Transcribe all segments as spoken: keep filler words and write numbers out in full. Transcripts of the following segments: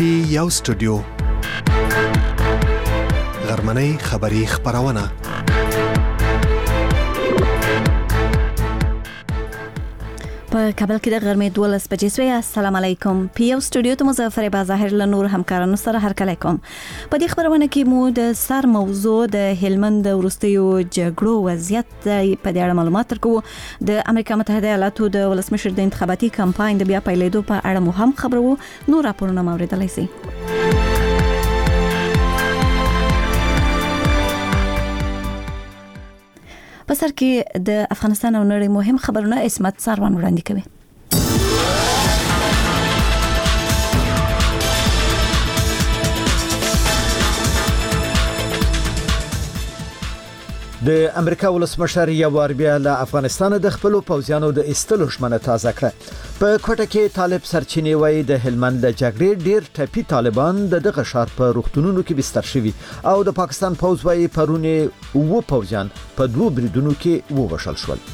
پی یو سټوډیو غرمنۍ خبری خبرونه په کابل کې د غرمې دولس بجې سوی. السلام علیکم. پی یو سټوډیو ته مظفر بازاهر له نور همکارانو سره هرکلی کوم. په دې خبرونه کې مو د سر موضوع د هلمند د وروستیو جګړو وضعیت په دې اړه معلومات درکوو. د امریکا متحده ایالاتو د ولسمشر د انتخاباتي کمپاین د بیا پیلېدو په اړه مو هم خبرو. نور راپورونه مو اوریدلی سئ. په سر کې د افغانستان او نړۍ مهم خبرونه اسمت ساروان وړاندې کوي. د امریکا ولسمشر یو وار بیا له افغانستان د خپل پوځیانو د استلو ژمنه تازه کړه. په کوټه کې طالب سرچینې وایي د هلمند د جګړې ډیر ټپي طالبان د دغه ښار په روغتونونو کې بستر شوي او د پاکستان پوځ وایي پرونه و پوځیان په دوه بریدونو کې ووژل شول.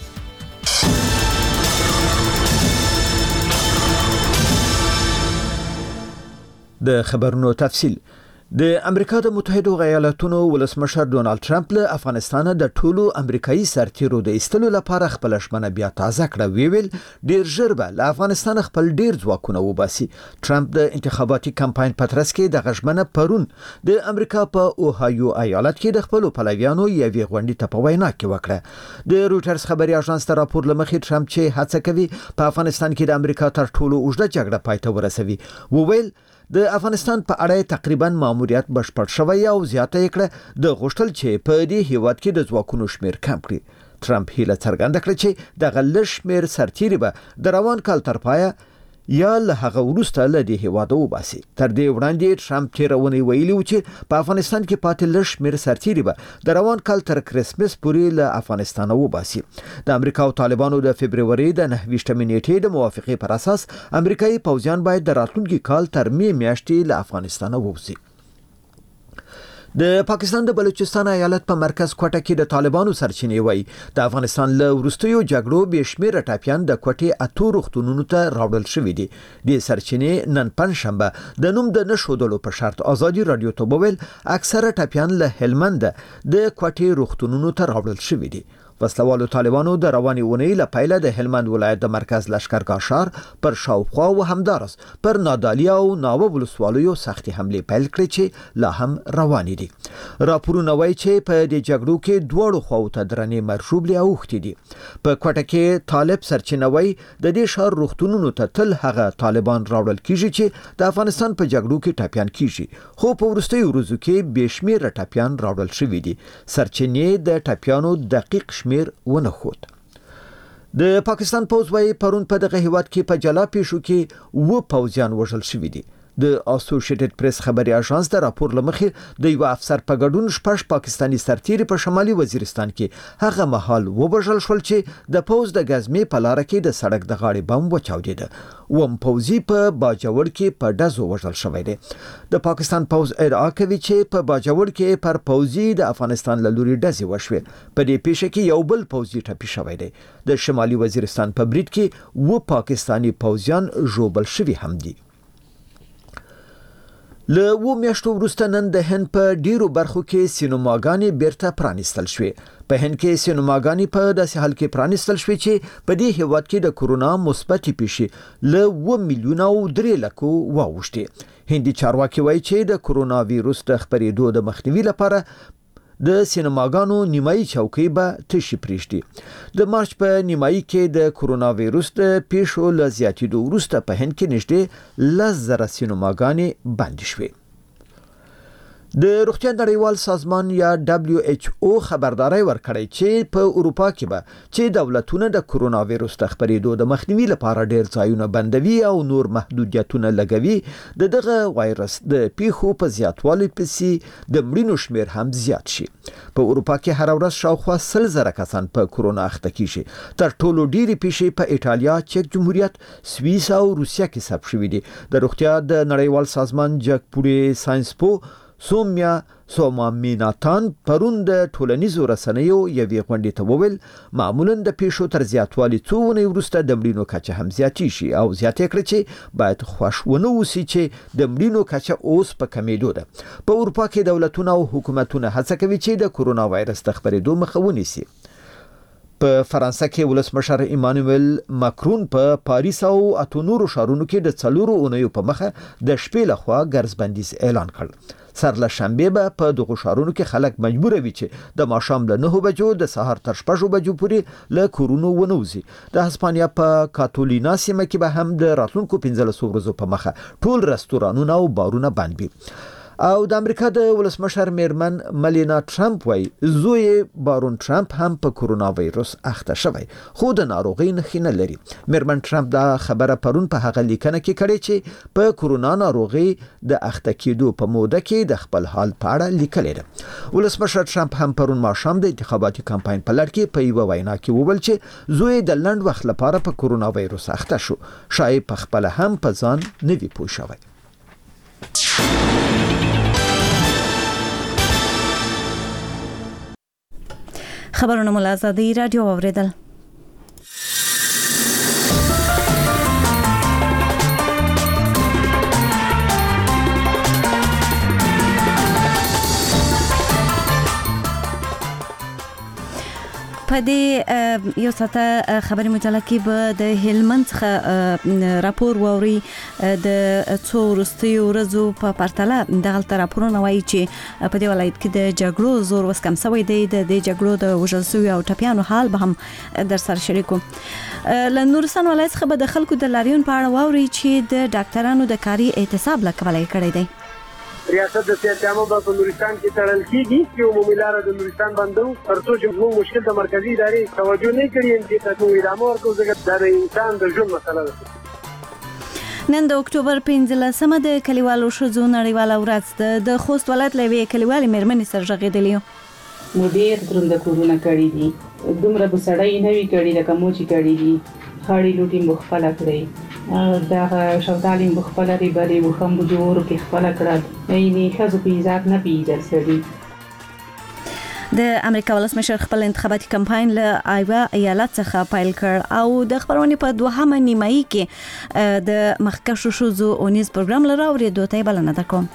د خبرونو تفصیل. د امریکا د متحده ایالاتونو ولسمشر ډونالد ټرمپ له افغانستان د ټولو امریکایي سرتیرو د ایستلو لپاره خپل ژمنه بیا تازه کړه. ویل ډیر ژر به له افغانستان خپل ډیر ځواکونه وباسي. ټرمپ د انتخاباتي کمپاین په ترڅ کې د غژمنه پرون د امریکا په اوهایو ایالت کې د خپل پلویانو یوې غونډې ته په وینا کې وکړه. د رويټرز خبري اژانس ته راپور لمخې ټرمپ چې هڅه کوي په افغانستان کې د امریکا تر ټولو اوږده جګړه پای ته ورسوي، وویل د افغانستان په اړه تقریبا ماموریت بشپړ شوی او زیاته کړه د غوښتل چې په دې هیواد کې د ځواکونو شمیر کم کړي. ټرمپ هیله څرګنده کړه چې د غلش شمیر سرتیری به د روان کال تر پایه یا له هغه وروسته له دې هیواده وباسي. تر دې وړاندې ټرمپ تیرونی ویلي و چې په افغانستان کې پاتې لږ شمیر سرتیری به د روان کال تر کرسمس پورې له افغانستان وباسي. د امریکا او طالبانو د فبرवरी د نهه ویشتمې نیټې د موافقې پر اساس امریکایي پوځیان باید د راتلونکي کال تر می میاشتې له افغانستان ووځي. د پاکستان د بلوچستان ایالت په مرکز کوټه کې د طالبانو سرچینې وایي د افغانستان له وروستیو جګړو به شمیره ټاپیان د کوټې اتو روغتونونو ته راوړل شوي دي. د سرچینې نن پنځشنبه د نوم د نشودلو په شرط ازادي رادیو ته وویل اکثره ټاپیان له هلمند د کوټې روغتونونو ته راوړل شوي دي. وسلوالو طالبانو د رواني اونۍ له پیله د هلمند ولایت د مرکز لشکرګاه ښار پر شاوخوا او همدارس پر نادالیا او ناوه ولسوالیو سختي حملې پیل کړې چې لا هم روانې دي. راپورونه وایي چې په دې جګړو کې دواړو خواو ته درنې مرشوبلې اوښتې دي. په کوټه کې طالب سرچینه وایي د دې ښار روغتونونو ته تل هغه طالبان راوړل کیږي چې د افغانستان په جګړو کې ټاپیان کیږي، خو په وروستیو ورځو کې بې شمیره ټاپیان راوړل شوي دي. سرچینې د ټاپیانو دقیق شمیر ونه خود. د پاکستان پوځ وایي پرون په دغه هیواد کې په جلا پیښو کې و پوځیان وژل شوي دي. د اسوسییټډ پریس خبري اژانس د راپور لمخې د یو افسر په ګډون شپږ پاکستانی سرتیري په شمالي وزیرستان کې هغه مهال وبژل شول چې د پوځ د غزمې په لار کې د سړک د غاړې بم وچاودېده. وم پوځي په باجوړ کې په ډزو وژل شوی دی. د پاکستان پوځ ادعا کوي چې په باجوړ کې پر پوځي د افغانستان له لوري ډزې وشوې. په دې پیښه کې یو بل پوځي ټپي شوی دی. د شمالي وزیرستان په برید کې و پاکستانی پوځیان ژوبل شوي هم دي. له و میاشتو وروسته نن د هند په ډیرو برخو کې سینماګانې بیرته پرانیستل شوې. په هند کې سینماګانې په داسې حال کې پرانیستل شوې چې په دې هیواد کې د کورونا مثبتې پیښې له و میلیونه او درې لکو واوښتې. هندي چارواکي وایي چې د کورونا ویروس د خپرېدو د مخنیوي لپاره د سینماګانو نیمایي چوکۍ به تشي پریږدي. د مارچ په نیمایي کې د کورونا ویروس د پیښو له زیاتېدو وروسته په هند کې نږدې لس زره سینماګانې بندې شوې. د روغتیا نړیوال سازمان یا دبلیو ایچ او خبرداري ورکړی چې په اروپا کې به چې دولتونه د کورونا ویروس د خپرېدو د مخنیوي لپاره ډېر ځایونه بندوي او نور محدودیتونه لګوي، د دغه وایرس د پیښو په زیاتوالي پسې د مړینو شمیر هم زیات شي. په اروپا کې هر ورځ شاوخوا سل زره کسان په کورونا اخته کیږي. تر ټولو ډېرې پیښې په ایټالیا، چک جمهوریت، سویس او روسیا کې ثبت شوې دي. د روغتیا د نړیوال سازمان جګپوړي ساينس پو سومیا سومامیناتان پرون د ټولنیزو رسنیو یوې غونډې ته وویل معمولا د پیښو تر زیاتوالي څو ونې وروسته د مړینو کچه هم زیاتې شي او زیاتې کړې چې باید خوښ ونه اوسي چې د مړینو کچه اوس په کمیدو ده. په اروپا کې دولتونه او حکومتونه هڅه کوي چې د کورونا وایرس د خپرېدو مخه ونیسي. په فرانسه کې ولسمشر ایمانوئل ماکرون په پاریس او اتو نورو ښارونو کې د څلورو اونیو په مخه د شپې لخوا ګرځبندیز اعلان کړ. سر له شنبې به په دغو ښارونو کې خلک مجبور وي چې د ماښام له نهو بجو د سهار تر شپږو بجو پورې له کورونو ونوځي. د هسپانیا په کاتولینا سیمه کې به هم د راتلونکو پنځلسو ورځو په مخه ټول رستورانونه او بارونه بند وي. او د امریکا د ولسمشر میرمن ملینا ټرمپ وایي زوی بارون ټرمپ هم په کورونا وایرس اخته شوی خو د ناروغۍ نښې نه لري. میرمن ټرمپ دا خبره پرون په هغه لیکنه کې کړې چې په کورونا ناروغۍ د اخته کېدو په موده کې د خپل حال په اړه لیکلې ده. ولسمشر ټرمپ هم پرون ماښام د انتخاباتي کمپاین په لړ کې په یوه وینا کې وویل چې زوی د لنډ وخت لپاره په کورونا وایرس اخته شو. شاید په خپل هم په ځان نه وي پوه شوی. خبرونه مو له آزادۍ راډیو واوریدل. په دې یو ساته خبري مجله کې به د هلمند څخه راپور ووري د څو وروستیو ورځو په پرتله دغلته راپورونه وایي چې په دې ولایت کې د جګړو زور وس کم شوی دی. د دې جګړو د وژل شویو او ټپیانو حال به هم در سره شریکو. له نورستان ولایت څخه به د خلکو د لاریون په اړه ووري چې د ډاکټرانو د کاري احتساب له کبله یې کړی دی. ریاست د سیاسيامو په نورستان کې تړل کیږي چې عمومي لار د نورستان بندو ترڅو چې موږ مشکل د مرکزی ادارې توجه نه کړي چې تاسو ادامه ورکړو ځکه د انسان د ژوند مسله ده. نن د اکتوبر پنځلسمه د کلیوالو ښځو نړیواله ورځ ده. د خوست ولایت له یوې کلیوالې مېرمنې سره غږېدلې یو. مو ډېر دروند کورونه کړي دي دومره به سړی نه وي کړي لکه مو چې کړي دي. خاړې لوټې مو خپله کړئ دغه شودالې مو خپله ریبلې مو ښه مو جوړو کې خپله کړل یعنې ښځو په عزت نه پوهېدل سړي. د امریکا ولسمشر خپل انتخاباتي کمپاین له آیوا ایالت څخه پیل کړ او د خبرونې په دوهمه نیمایي کې د مخکښو ښځو اونیز پروګرام لره اورېدو ته یې بلنه درکوم.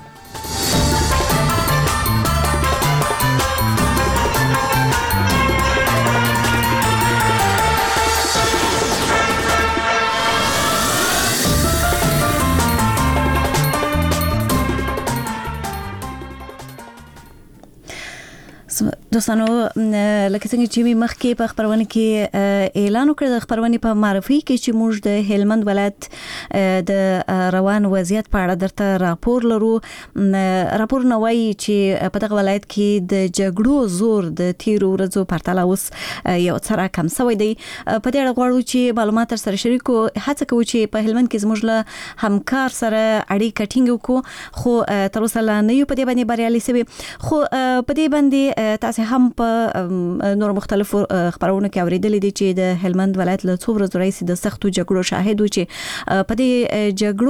دوستانو لکه څنګه چې می مخکې په خبرونه کې اعلان وکړ د خبرونه په معرفي کې چې موږ د هلمند ولایت د روان وضعیت په اړه درته راپور لرو. راپور نو وایي چې په دغه ولایت کې د جګړو زور د تیرو ورځو پرتله اوس یو څه کم شوی دی. په دې اړه غواړو چې معلومات تر سره شریکو. هڅه کوو چې په هلمند کې زموږ له همکار سره اړیکه ټینګ وکړو خو تر اوسه لا نه یو په دې باندې بریالي شوي. خو په دې باندې تاسو هم په نور مختلفو خبرونو کې اوریدلې دي چې د هلمند ولایت له څو ورځې راځي د سختو جګړو شاهد و چې په دې جګړو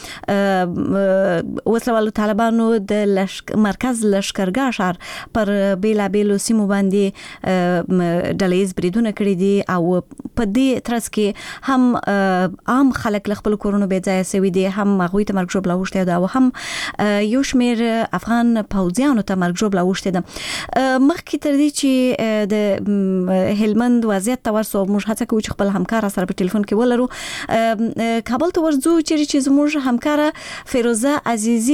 کې وسلوالو طالبانو د لشک مرکز لشکرګاه شهر پر بیلابېلو سیمو باندې ډلهیز بریدونه کړي دي او په دې ترڅ کې هم عام خلک له خپل کورونو بې ځایه شوي دي هم هغوی ته مرګ ژوبله اوښتې ده او هم یو شمېر افغان پوځیانو ته مرګ ژوبله اوښتې ده. مخکې تر دې چې د هلمند وضعیت ته ورسو موږ هڅه کوو چې خپل همکار سره په ټلیفون کې ولرو. کابل ته ورځو چې زموږ همکاره فیروزه عزیزی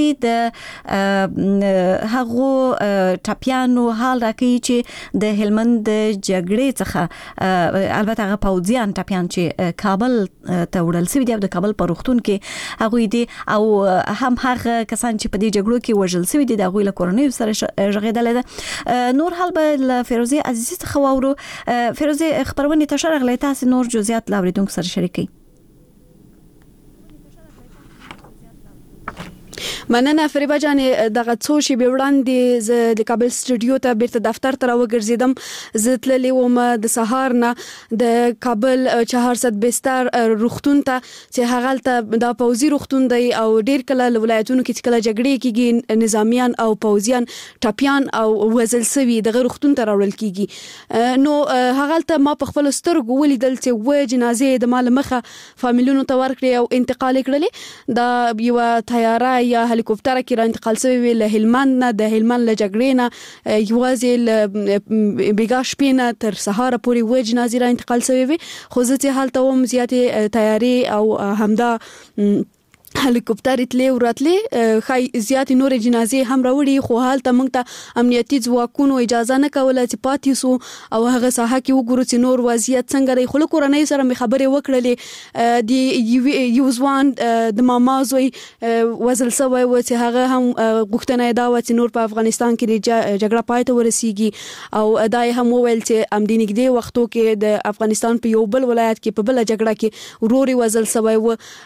د هغو ټپیانو حال راکوي چې د هلمند د جګړې څخه البته هغه پوځیان ټپیان چې کابل ته وړل شوي دي او د کابل په روغتون کې هغوی دي او هم هغه کسان چې په دې جګړو کې وژل شوي دي د هغوی له کورنیو سره غږېدلی ده. نور حال به له فیروزه عزیزی څخه واورو. فیروزه خبرونه ته شرغ لای تاسو نور جزئیات لا اوریدونکو سره شریکي. مننه فریبا جان دغه څو شی به وړاندې ز د کابل سټوډیو ته بیرته دفتر ته راوګرځیدم زه تللې وم د سهار نه د کابل چهار صد بستر روغتون ته چې هغه ته د پوزي روغتون دی او ډیر کله ولایتونو کې کله جګړې کیږي نظامیان او پوزیان ټاپیان او وزل سوي د روغتون ته راوړل کیږي نو هغه ته ما په خپل سترګو ولیدل چې و جنازې د مال مخه فامیلونو ته ورکړي او انتقال کړلې دا یو طیاره یا هلیکوپټر کې را انتقال شوی له هلمند نه د هلمند له جګړې نه یوازې له بیګا شپې نه تر سهار پورې و جنازې را انتقال شوی خو زه چې حالت وم زیاتې طیارې او همدا هلیکوپټر تلې وراتلې خای زیات نور جنازې هم راوړي خو حالت موږ ته امنیتي ځواکونو اجازه نه کوله چې پاتې سو او هغه ساحه کې وګورو چې نور وضعیت څنګه دی خو له کورنۍ سره مې خبرې وکړلې د یو ځوان د ماما زوی وزل سوی و چې هغه هم غوښتنه دا و چې نور په افغانستان کې جګړه پای ته ورسیږي او دا هم وویل چې ام د نږدې وختو کې د افغانستان په یو بل ولایت کې په بل جګړه کې وروري وزل سوی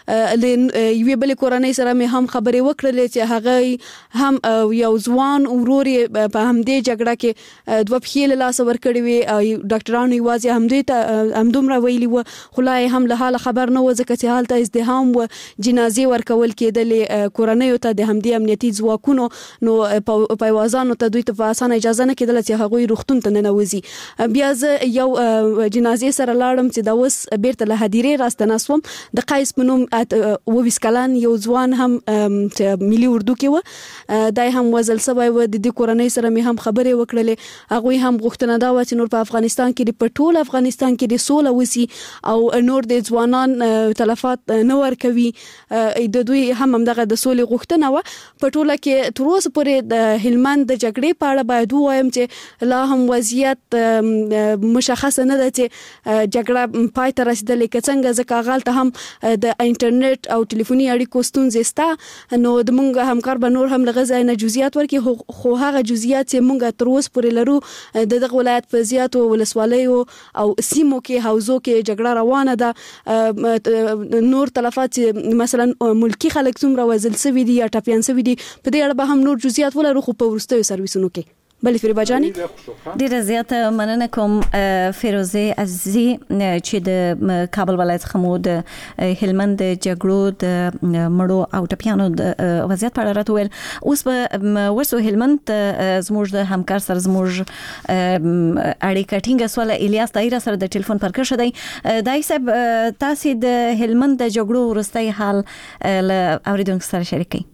و یو بل کورنۍ سره مې هم خبرې وکړلې چې هغه هم یو ځوان وروري په همدې جګړه کې دوه پښې له لاس ورکړې وي او ډاکټرانو یوازې همدې ته همدومره ویلي و خو لا هم له حاله خبر نه و ځکه چې هلته ازدحام و جنازې ورکول کېدلې کورنیو ته د همدې امنیتي ځواکونو نو پایوازانو ته دوی ته په اسانه اجازه نه کېدله چې هغوی روغتون ته ننوځي بیا زه یو جنازې سره لاړم چې دا اوس بیرته له هدیرې راستنه سوم د قیس په نوم اوویس کلن یو ځوان هم ملي اردو کې و دای هم وزل سوی و د دې کورنۍ سره مې هم خبرې وکړلې هغوی هم غوښتنه دا و چې نور په افغانستان کې په ټول افغانستان کې د سوله وسی او نور د ځوانان تلفات نه ورکوي د دوی هم همدغه د سولې غوښتنه و په ټوله کې تر اوسه پورې د هلمند د جګړې په اړه باید ووایم چې لا هم وضعیت مشخص نه ده چې جګړه پای ته رسیدلې که څنګه ځکه هغلته هم د انټرنیټ او ټلیفوني اړیکو ستونزې سته نو د مونږ همکار به نور هم لږ ځای نه جزئیات ورکړي خو هغه جزئیات چې مونږ تر اوسه پورې لرو د دغه ولایت په زیاتو ولسوالیو او سیمو کې حوزو کې جګړه روانه ده نور تلفات مثلا ملکی خلک څومره وزل سوي دي یا ټاپیان سوي دي په دې اړه به هم نور جزئیات ولرو خو په وروستیو سرویسونو کې بله فریبا جانی ډیره زیاته مننه کوم فیروزه عزیزی چې د کابل ولایت څخه مو د هلمند جګړو د مړو او ټپیانو د وضعیت په اړه راته ویل اوس به ورسو هلمند زموږ د همکار سره زموږ اړیکه ټینګه سواله الیاس دایره سره د ټلیفون پر کښه دی دای صاحب تاسو د هلمند د جګړو وروستی حال له اوریدونکو سره شریکئ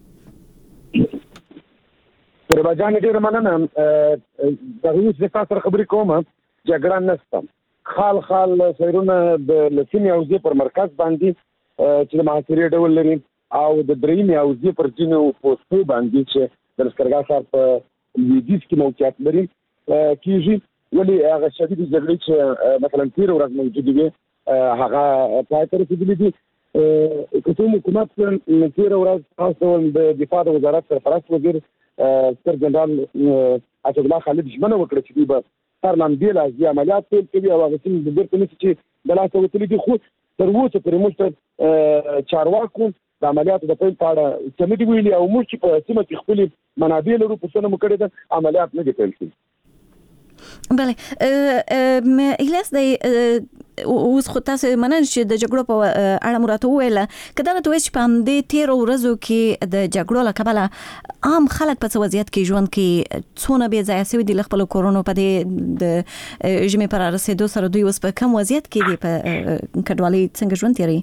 فریبا جان ډیره مننه دا اوس د تاسو سره خبرې کوم جګړه نشته خال خال سیرونه د لسینې حوزې پر مرکز باندې چې د محاصرې ډول لري او د درېیمې حوزې پر ځینو پوستو باندې چې د لښکرګاه ښار په لویدیځ کې موقعیت لري کېږي ولې هغه شدیدې جګړې چې مثلا تېره ورځ موجودې وې هغه پای ته رسېدلې دي که څوم حکومت تېره ورځ تاسو د دفاع د وزارت سرپرست وزیر ستر جنرال اسدالله خالد ژمنه وکړه چې دوی به هر لامبې لازمي عملیات پیل کوي او هغه سیمې به بېرته نیسي چې د لاسه وتلي دي خو تر اوسه پورې موږ ته چارواکو د عملیاتو د پیل په اړه څه نه دي ویلي او موږ چې په سیمه کې خپلې منابع لرو پوښتنه مو کړې ده عملیات نه دي پیل شوي بله الیاس دی اوس خو تاسو منل چې د جګړو په اړه مراته ویله که دا راته وایي چې په همدې تېرو ورځو کې د جګړو له کبله عام خلک په څه وضعیت کې ژوند کې څونه بې ځایه سوي دي له خپلو کورونو په دې د ژمي په رارسېدو سره دوی اوس په کم وضعیت کې دي په کډوالۍ څنګه ژوند تېروي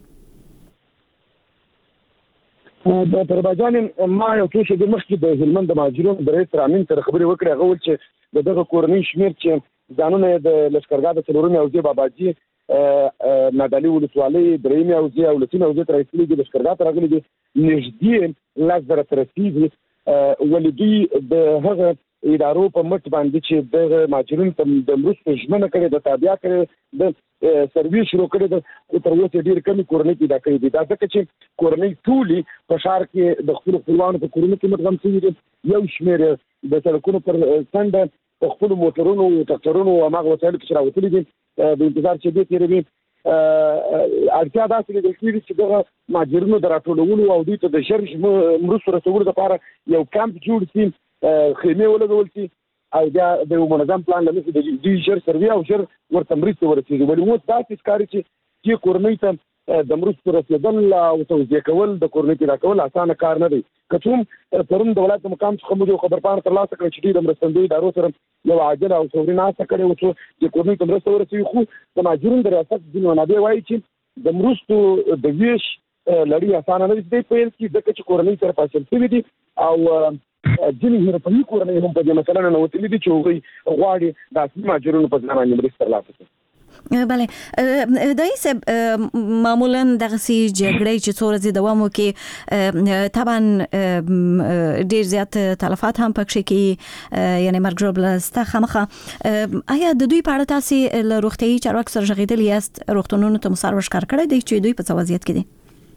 د پرباجان ما یو څو شېبې مخکې د هلمند د مهاجرینو د رئیس رامین سره خبرې وکړې هغه وویل چې د دغه کورنۍ شمېر چې ځانونه یې د لښکرګاه د څلورمې حوزې باباجي نادعلي ولسوالۍ درېیمې حوزې او لسمې حوزې ته راایستلي دي لښکرګاه ته راغلي دي نږدې لس زره ته رسېږي ولې دوی د هغه ادارو په مټ باندې چې د مهاجرینو ته د مرستو ژمنه کړې ده تابع کړې د سرویس شروع کړې ده تر اوسه ډېرې کمې کورنۍ پیدا کړې دي دا ځکه چې کورنۍ ټولې په ښار کې د خپلو خپلوانو په کورونو کې مدغم شوي دي یو شمېر د سړکونو پر څنډه په خپلو موټرونو ټکټرونو او هماغه وسایلو کې چې راوتلي دي د انتظار شېبې تېروي اړتیا داسې لیدل کېږي چې دغه مهاجرینو د راټولولو او دوی ته د ژر مرستو رسولو لپاره یو کمپ جوړ شي، خیمې ولګول شي او بیا د یو منظم پلان له مخې د دوی ژر سروي او ژر ورته مرستې ورسېږي. ولې اوس داسې ښکاري چې چې کورنۍ ته د مرستو رسېدل او توزیع کول د کورنۍ پیدا کول اسانه کار نه دی. که څوم پرون د ولایت مقام څخه موږ خبرپاڼه ترلاسه کړه چې د مرستندوی ادارو سره یو عاجله او فوري ناسته کړې وه چې د کورنۍ ته مرسته ورسوي، خو د مهاجرینو د ریاست ځینې منابع وایي چې د مرستو د ویش لړۍ اسانه نه دي په پیل کې، ځکه چې کورنۍ سره فاصل شوي دي او ځینې اروپایي کورنۍ هم په دې مسله ننوتلي دي چې هغوی غواړي د اصلي مهاجرینو په ځای باندې مرسته ترلاسه کړي. بله دای صاحب، معمولا دغه سي جګړې چې څو ورځې دوام وکړي طبعا ډیر زیات تلفات هم پکې کې، یعنی مرګ ژوبله ستا خامخه. آیا د دوی په اړه تاسو له روغتیايي چارواکو سره غږېدلي یاست؟ روغتونونو ته مو سروش کار کړی دی چې دوی په څه وضعیت کې دي؟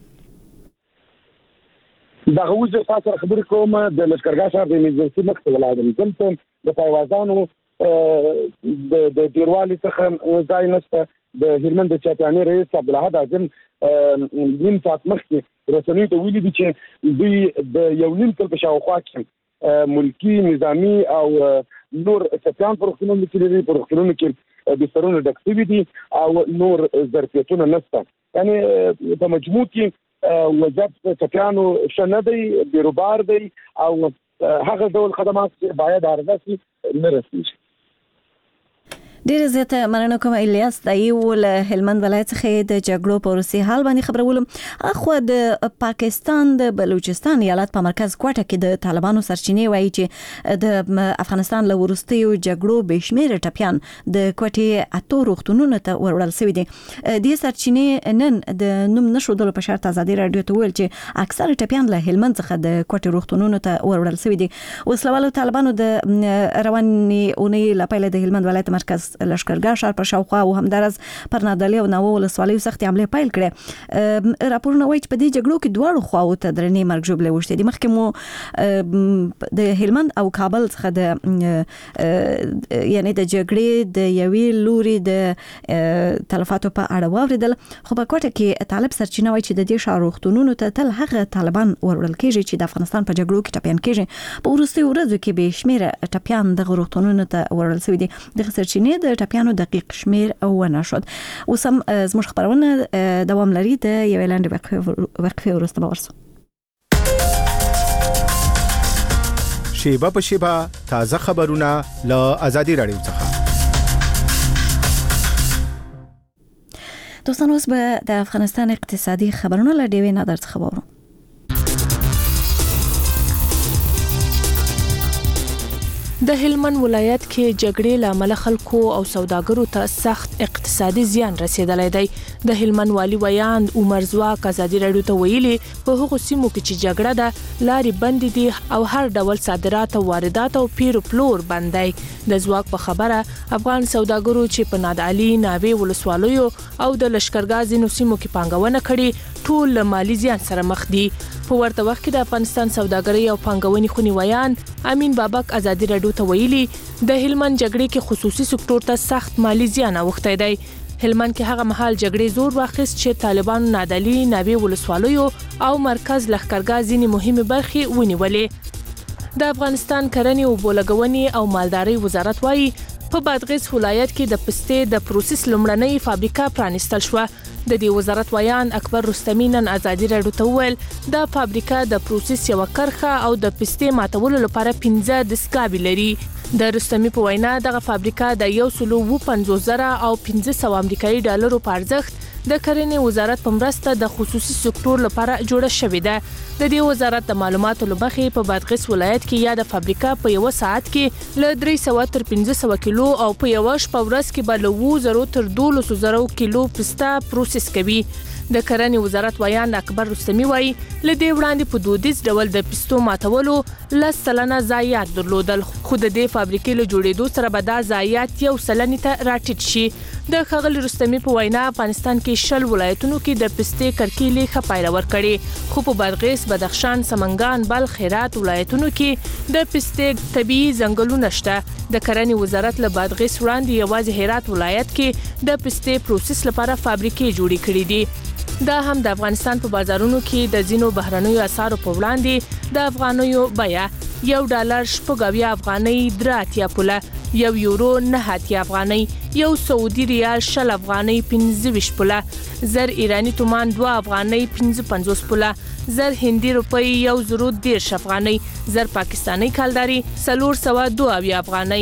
دغه اوس زه تاسو سره خبرې کوم د لښکرګاه ښار د ایمرجنسي مخ ته ولاړ یم. دلته د پایوازانو د ډیروالي څخه ځای نشته. د هلمند د چاپیاني رئیس عبدالاحد اعظم نیم ساعت مخکې رسنیو ته ویلي دي چې دوی د یو نیم کال په شاوخوا کې ملکي نظامي او نور چاپیان په روغتونونو کې لري، په روغتونونو کې بسترونه ډک شوي دي او نور ظرفیتونه نشته. یعنې په مجموع کې وضعیت چاپیانو ښه نه دی، بیروبار دی او هغه ډول خدمات چې باید عرضه شي نه رسېږي. ډیر زیاته مننه کوم الیاس دای ول هلمند ولایت څخه د جګړو په وروستي حال باندې خبرولم. اخو د پاکستان د بلوچستان ایالت په مرکز کوټه کې د طالبانو سرچینې وایي چې د افغانستان له وروستي جګړو بشمیره ټپیان د کوټې اتو روغتونونو ته ورول شوی دي. د سرچینې نن د نوم نشو د په شرط ازادي رادیو ته ویل چې اکثره ټپیان له هلمند څخه د کوټې روغتونونو ته ورول شوی دي. وسلوالو طالبانو د رواني اونۍ لپاره د هلمند ولایت مرکز لشکرګاه ښار په شاوخوا او همدارس پر نادلې او نوو ولسوالیو سختې حملې پیل کړې. راپورونه وایي چې په دې جګړو کې دواړو خواو ته درنې مرګ ژوبلې وشتې دي. مخکې مو د هلمند او کابل څخه د یعنې د جګړې د یوې لوري د تلفاتو په اړه واوریدل، خو په کوټه کې طالب سرچینه وایي چې د دې ښار روغتونونو ته تل هغه طالبان وروړل کېږي چې د افغانستان په جګړو کې ټپیان کېږي. په وروستي ورځو کې به شمیره ټپیان دغه روغتونونو ته وروړل شوي دي. دغه سرچینې د ټپیانو دقیق شمیر او ونه شد. اوس هم زموږ خبرونه دوام لري، د یوې لنډې وقفې وروسته به ورسو. شیبه په شیبه تازه خبرونه له آزادي رادیو څخه. دوستان اوس به د افغانستان اقتصادي خبرونه له ډیوې نادر څخه وورو. د هلمند ولایت کې جګړې لامل خلکو او سوداګرو ته سخت اقتصادي زیان رسیدلی دی. د هلمند والي ویاند عمر زواک ازادي رادیو ته ویلي په هغو سیمو کې چې جګړه ده لارې بندې دي او هر ډول صادرات او واردات او پیرو پلور بند دی. د زواک په خبره افغان سوداګرو چې په نادعلي، ناوې ولسوالیو او د لشکرګاه ځینو سیمو کې پانګونه کړې ټول له مالي زیان سره مخ دي. په ورته وخت کې د افغانستان سوداګرۍ او پانګونې خونی ویاند امین بابک ازادي رادیو ته ویلي د هلمند جګړې کې خصوصي سکتور ته سخت مالي زیان اوښتی دی. هلمند کې هغه مهال جګړې زور واخیست چې طالبانو نادعلي، ناوې ولسوالیو او مرکز لښکرګاه ځینې مهمې برخې ونیولې. د افغانستان کرنې، اوبو لګونې او مالدارۍ وزارت وایي په بادغیس ولایت کې د پستې د پروسس لومړنۍ فابریکه پرانیستل شوه. د دې وزارت ویان اکبر رستمی نن ازادي رادیو ته وویل د فابریکه د پروسس یو کرخه او د پستې ماتولو لپاره پنځه دستګاوې لري. د رستمی په وینا دغه فابریکه د یو سلو و پنځوس زره او پنځه سوه امریکایي ډالرو په ارزښت د کرنې وزارت په مرسته د خصوصي سکتور لپاره جوړه شوې ده. د دې وزارت د معلوماتو له مخې په بادغیس ولایت کې یا د فابریکه په یو ساعت کې له درې سوه تر پنځه سوه کیلو او په یو شپه ورځ کې به له اووه زرو تر دولسو زرو کیلو پسته پروسس کوي. د کرنې وزارت ویان اکبر رستمی وایي له دې وړاندې په دودیز ډول د پستو ماتولو لس سلنه ضایعات درلودل، خو د دې فابریکې له جوړېدو سره به دا ضایعات یو سلنې ته راټیټ شي. د ښاغلي رستمي په وینا افغانستان کې شل ولایتونو کې د پستې کرکیلې ښه پایله ورکړې، خو په بادغیس، بدخشان، سمنګان، بلخ، هرات ولایتونو کې د پستې طبيعي ځنګلونه شته. د کرنې وزارت له بادغیس وړاندې یوازې هرات ولایت کې د پستې پروسس لپاره فابریکې جوړې کړې دي. دا هم د افغانستان په بازارونو کې د ځینو بهرنیو اسعارو په وړاندې د افغانیو بیه یو ډالر شپږ اویا افغانۍ درې اتیا پوله، یو یورو نه اتیا افغانۍ، یو سعودي ریال شل افغانۍ پنځه ویشت پوله، زر ایرانی تومان دوه افغانۍ پنځه پنځوس پوله، زر هندي روپۍ یو زرو دیرش افغانۍ، زر پاکستانی کالداري څلور سوه دوه اویا افغانۍ.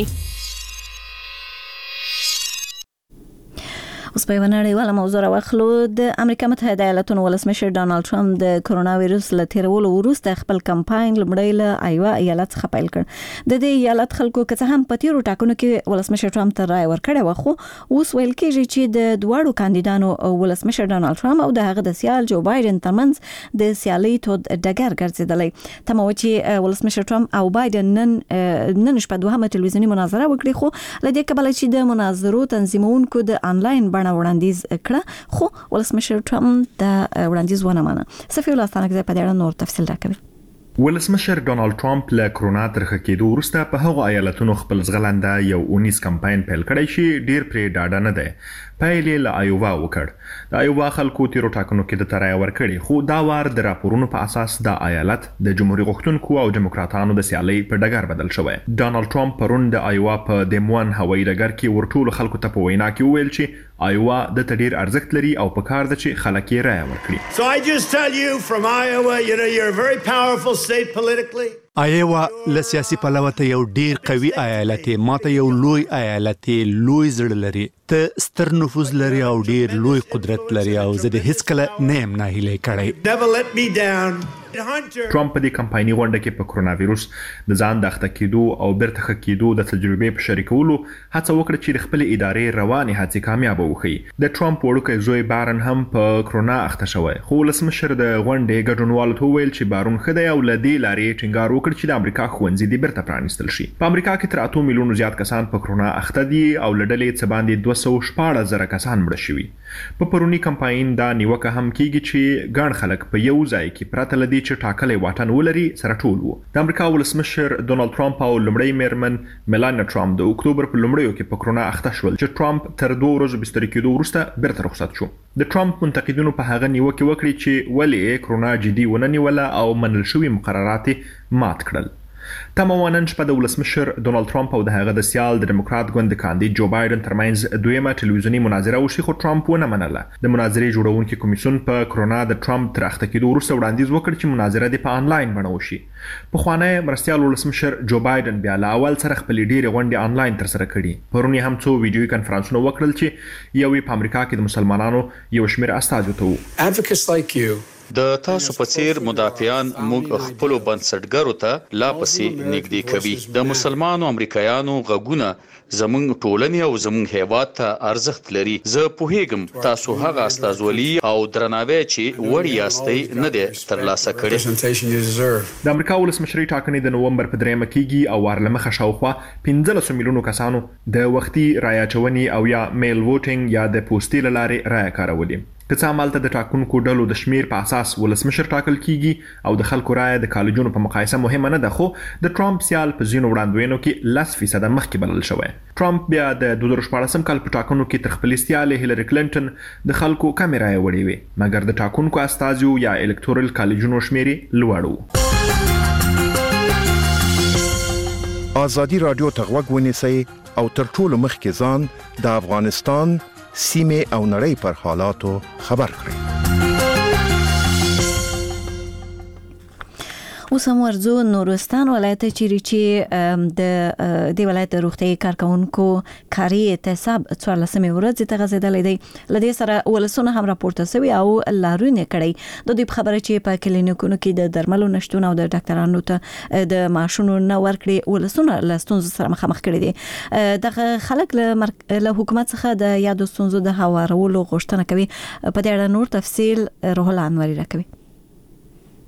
اوس په نړیواله موضوع راوخلو. د امریکا متحده ایالاتونو ولسمشر ډانلډ ټرمپ د کرونا وایرس له تیرولو وروسته خپل کمپاین لمړی له ایوا ایالت څخه پیل کړ. د دې ایالت خلکو که څه هم په تیرو ټاکنو کې ولسمشر ټرمپ ته رائے ورکړی و، خو اوس ویل کېږي چې د دواړو کاندیدانو ولسمشر ډانلډ ټرمپ او د هغه د سیال جو بایدن ترمنځ د سیالۍ تود ډګر ګرځیدلی. تمه و چې ولسمشر ټرمپ او بایدن نن نن شپه دوهمه ټلویزیونی مناظره وکړي، خو لدې کبل چې د مناظرو تنظیمونکو د انلاین بڼه وړاندیز کړه، خو ولسمشر ټرمپ د وړاندیز ونه منه. صفي الله ستانک په دې اړه نور تفصیل راکوي. ولسمشر ډونالد ټرمپ له کرونا ترخه کېدو وروسته په هغو ایالتونو خپل ځغلنده یو اونیز کمپاین پیل کړی چې ډیر پرې ډاډه نه دی. پیل یې له ایوا وکړ. د ایوا خلکو تیرو ټاکنو کې د ترای ورکړي، خو دا وار د راپورونو په اساس د ایالت د جمهوریت غوښتونکو او دیموکراتانو د سیالۍ په ډګر بدل شوی. ډونالد ټرمپ پرون د ایوا په دیمون هوایي ډګر کې ورټول خلکو ته په وینا کې وویل چې ایوا د تډیر ارزښت لري او په کار ده چې خلک یې رائے ورکړي. So I just tell you from Iowa, you know, you're a very powerful state politically. ایوا له سیاسي پلوه ته یو ډیر قوي ایالت، ماته یو لوی ایالت، لوی زړه لري، ته ستر نفوذ لري او ډیر لوی قدرت لري او زه د هیڅ کله نه یم ناهیلی کړی. Never let me down. ټرمپ په دې کمپایني غونډه کې په کرونا وایرس د ځان د اخته کېدو او بیرته ښه کېدو د تجربې په شریکولو هڅه وکړه چې د خپل ادارې روانې هڅې کامیاب وکړي. د ټرمپ وړوکی زوی بارن هم په کرونا اخته شوی، خو ولسمشر د غونډې ګډونوالو ته وویل چې بارون ښه دی او له دې لارې ټینګار وکړ چې د امریکا ښوونځي دې بیرته پرانیستل شي. په امریکا کې تر اتو میلیونو زیات کسان په کرونا اخته دي او له ډلې څه باندې دوه سوه شپاړس زره کسان مړه شوي. په پرونی کمپاین دا نیوکه هم کیږي چې ګڼ خلک په یو ځای کې پراته لدی چې ټاکلې واټن ولري سره ټول وو. د امریکا ولسمشر ډونالد ټرمپ او لمړی میرمن میلانیا ټرمپ د اکتوبر په لمړیو کې په کرونا اخته شول چې ټرمپ تر دوه ورځې بستر کېدو وروسته بیرته رخصت شو. د ټرمپ منتقدینو په هغه نیوکه وکړي چې ولې کرونا جدي ونه نیوله او منل شوی مقررات مات کړل. تماما نن شپه د ولسمشر ډونالد ټرمپ او د هغه د سیال د دیموکرات ګوند کاندید جو بایدن ترمنځ دویمه ټلویزیونی مناظره وشي، خو ټرمپ ونه منله. د مناظرې جوړونکي کمیسیون په کرونا د ټرمپ تر اخته کېدو وروسته وړاندیز وکړ چې مناظره د په انلاین بڼه وشي. پخوانی مرستیال ولسمشر جو بایدن بیا له اول سره خپل ډیره غونډې انلاین تر سره کړي. پرون هم څو ویډیوي کانفرنسونه وکړل چې یو په امریکا کې د مسلمانانو یو شمېر استازو ته وو. Advocates like you د تاسو په څیر مدافعان موږ خپل بنسټګرو ته لا پسې نږدې کوي. د مسلمانانو امریکایانو غږونه زموږ ټولنې او زموږ هیواد ته ارزښت لري. زه پوهیږم تاسو هغه استازولي او درناوی چې وړ یاستئ نه دی ترلاسه کړی. د امریکا ولسمشرۍ ټاکنې د نومبر په دریمه کېږي او ورلمخه شاوخوا پنځلس میلیونو کسانو د وختي رایه اچونې او یا میل ووټینګ یا د پوستې له لارې رایه کارولې. که څه همالته د ټاکنکو ډلو د شمیر په اساس ولسمشر ټاکل کیږي او د خلکو رایه د کالجونو په مقایسه مهمه نه ده، خو د ټرمپ سیال په ځینو وړاندوینو کې لس فیصد مخکې بلل شوی. ټرمپ بیا د دوه زره شپاړسم کال په ټاکنو کې تر خپل سیالې هیلری کلینټن د خلکو کمې رایه وړې وې، مګر د ټاکنکو استازیو یا الکتورل کالجونو شمیر لوړ و. ازادي رادیو ته غوږ ونیسئ او تر ټولو مخکې ځان د افغانستان سیمه او نړۍ پر حالاتو خبر کړئ. اوس هم ورځو نورستان ولایت چیرې چې د دې ولایت د روغتي کارکونکو کاري اعتصاب څوارلسمې ورځې ته غځېدلی دی. له دې سره ولسونه هم راپورته شوي او لارښوونې کړي. د دې خبره چې په کلینیکونو کې د درملو نشتون او د ډاکټرانو ته د معاشونو نه ورکړي ولسونه له ستونزو سره مخامخ کړي دي. دغه خلک له حکومت څخه د یادو ستونزو د هوارولو غوښتنه کوي. په دې اړه نور تفصیل روح الله انوري راکوي.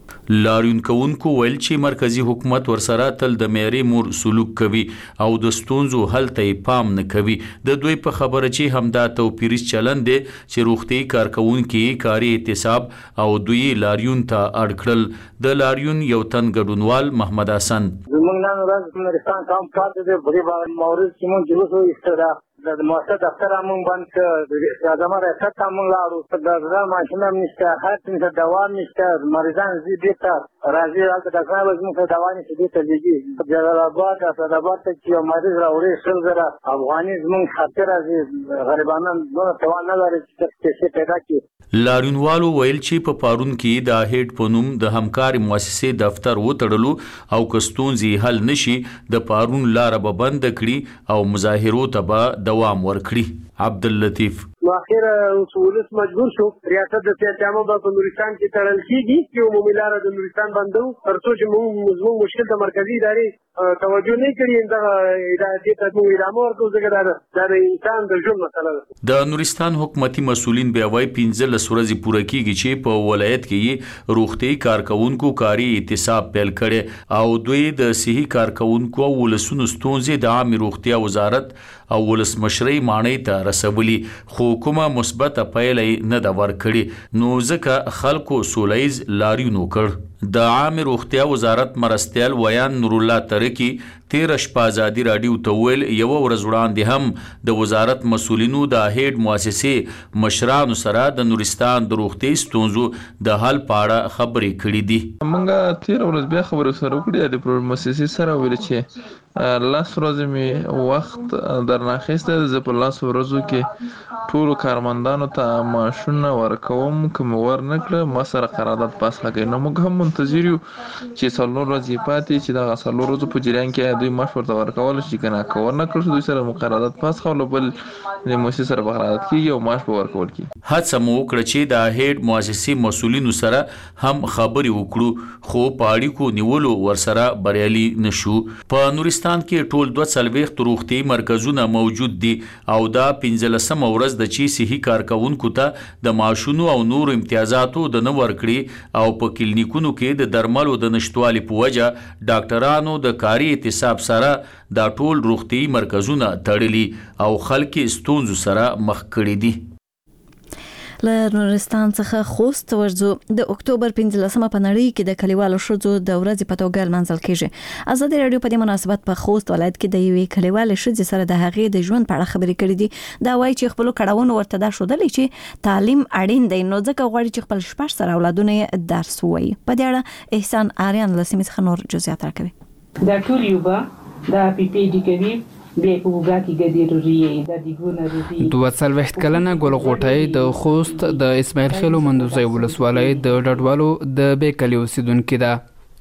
لاریون کوونکو ویل چې مرکزی حکومت ورسره تل د معیاري مور سلوک کوي او د ستونزو حل ته پام نه کوي. د دوی په خبره چې همدا توپیریز چلند دی چې روغتي کارکونکو کاري احتساب او دوی لاریون ته اړ کړل. د لاریون یو تن ګډونوال محمد حسن زمونږ نن ورځ نورستان کام پاتې دی بری باندې مورز چې مونږ جلوس وایسته د مؤسسه دفتر امون باندې د ځما راځه امون لاړو د ځما ماشین هم نشته هر څه دوام نشته مریضان زی دیتا راځي راځي د کار لازم څه دوام نشته دیتا دیږي جلال آباد اسداباد ته چې مریض راوړي شل زره افغاني زمون خاطر راځي غریبانان دونه توان نه لري چې څه پیدا کړي. لاریونوالو ویل چې په پارون کې د هیډ پونوم د همکاري مؤسسې دفتر وټړلو او کستونزي حل نشي د پارون لار به بند کړي او مظاهرو ته به دوام ورکړي. عبداللطیف نو اخر ولس مجبور شو ریاست د سیاسيامو په نورستان کې تړل کیږي چې عمومي لار د نورستان بندو ترڅو چې موږ موږ مشکل د مرکزی ادارې توجه نه کړي دا ادارې ته موږ ادامه ورکوو ځکه دا د انسان د ژوند مسله ده. د نورستان حکومتي مسولین بیا وايي پنځه لس ورځې پوره کیږي چې په ولایت کې روغتي کارکونکو کاري احتساب پیل کړي او دوی د صحي کارکونکو او ولسونو ستونزې د عامه روغتیا وزارت او ولسمشرۍ مانې ته رسولي خو کومه مثبته پایله نه دا ورکړي نو ځکه خلکو سولایز لاریون وکړ. د عامه روغتیا وزارت مرستیال ویان نور الله ترکی تیر شپه ازادي رادیو ته ویل یو ورځ وړاندې هم د وزارت مسولینو د هیډ مؤسسې مشرانو سره د نورستان د روغتي ستونزو د حل په اړه خبرې کړې دي. موږ تیر ورځ بیا خبرې سره وکړې د مؤسسې سره ویل چې لاس ورځې می وخت درناخسته ز په لاس ورځو کې ټول کارمندانو ته معاشونه ورکوم کوم ور نکړه ما سره قرارداد پاس کړي. نو موږ هم منتظر یو چې څلور ورځې پاتې چې دا څلور ورځې په جریان کې دوی معاش ورته ورکول شي کنه کور نه کړو دوی سره مقررات پاس خو بل د مؤسسې سره مقررات کیږي او معاش به ورکول کی. هڅه مو وکړه چې د هیډ مؤسسې مسولینو سره هم خبرې وکړو خو په اړیکو نیولو ورسره بریالي نشو. په نورستان کې ټول دوه څلوېښت روغتي مرکزونه موجود دي او دا پنځلسمه ورځ د چې صحي کارکونکو ته د معاشونو او نور امتیازاتو د نه ورکړي او په کلینیکونو کې د درملو د نشټوالي په وجه ډاکټرانو د کاري احتساب سره دا ټول روغتي مرکزونه تړلي او خلک ستونزو سره مخ کړي دي. له نورستان څخه خوست ورځو د اکتوبر پنځلسمه په نړۍ کې د کلیوالو ښځو د ورځې په توګه لمانځل کیږي. ازادي رادیو په دې مناسبت په خوست ولایت کې د یوې کلیوالې ښځې سره د هغې د ژوند په اړه خبرې کړې دي. دا وایي چې خپل کړهونو ورته دا ښودلې چې تعلیم اړین دی نو ځکه غواړي چې خپل شپږ سره اولادونه یې درس ووایي. په دې اړه احسان آریان له سیمې څخه نور جزئیات راکوي. دا ټول یو به دا پی پی ډي کوي بیا په وګاتی ګډي روزي د دیګونه روزي دوه څلوېښت کلنه ګل غوټۍ د خوست د اسماعیل خیلو مندوزي ولسوالۍ د ډډوالو د بیکلی اوسیدونکو ده.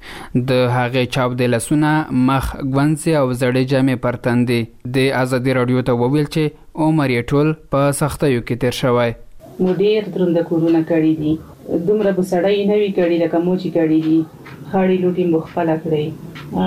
د هغې چاپ د لسونه مخ ګونځي او زړې جامې پرتن دي. د ازادي رادیو ته وویل چې عمر یې ټول په سختیو کې تیر شوی. مو ډېر درنده کورونه کړي دي دومره به سړی نه وي کړي لکه مو چې کړي دي خاړې لوټې مو خپله کړئ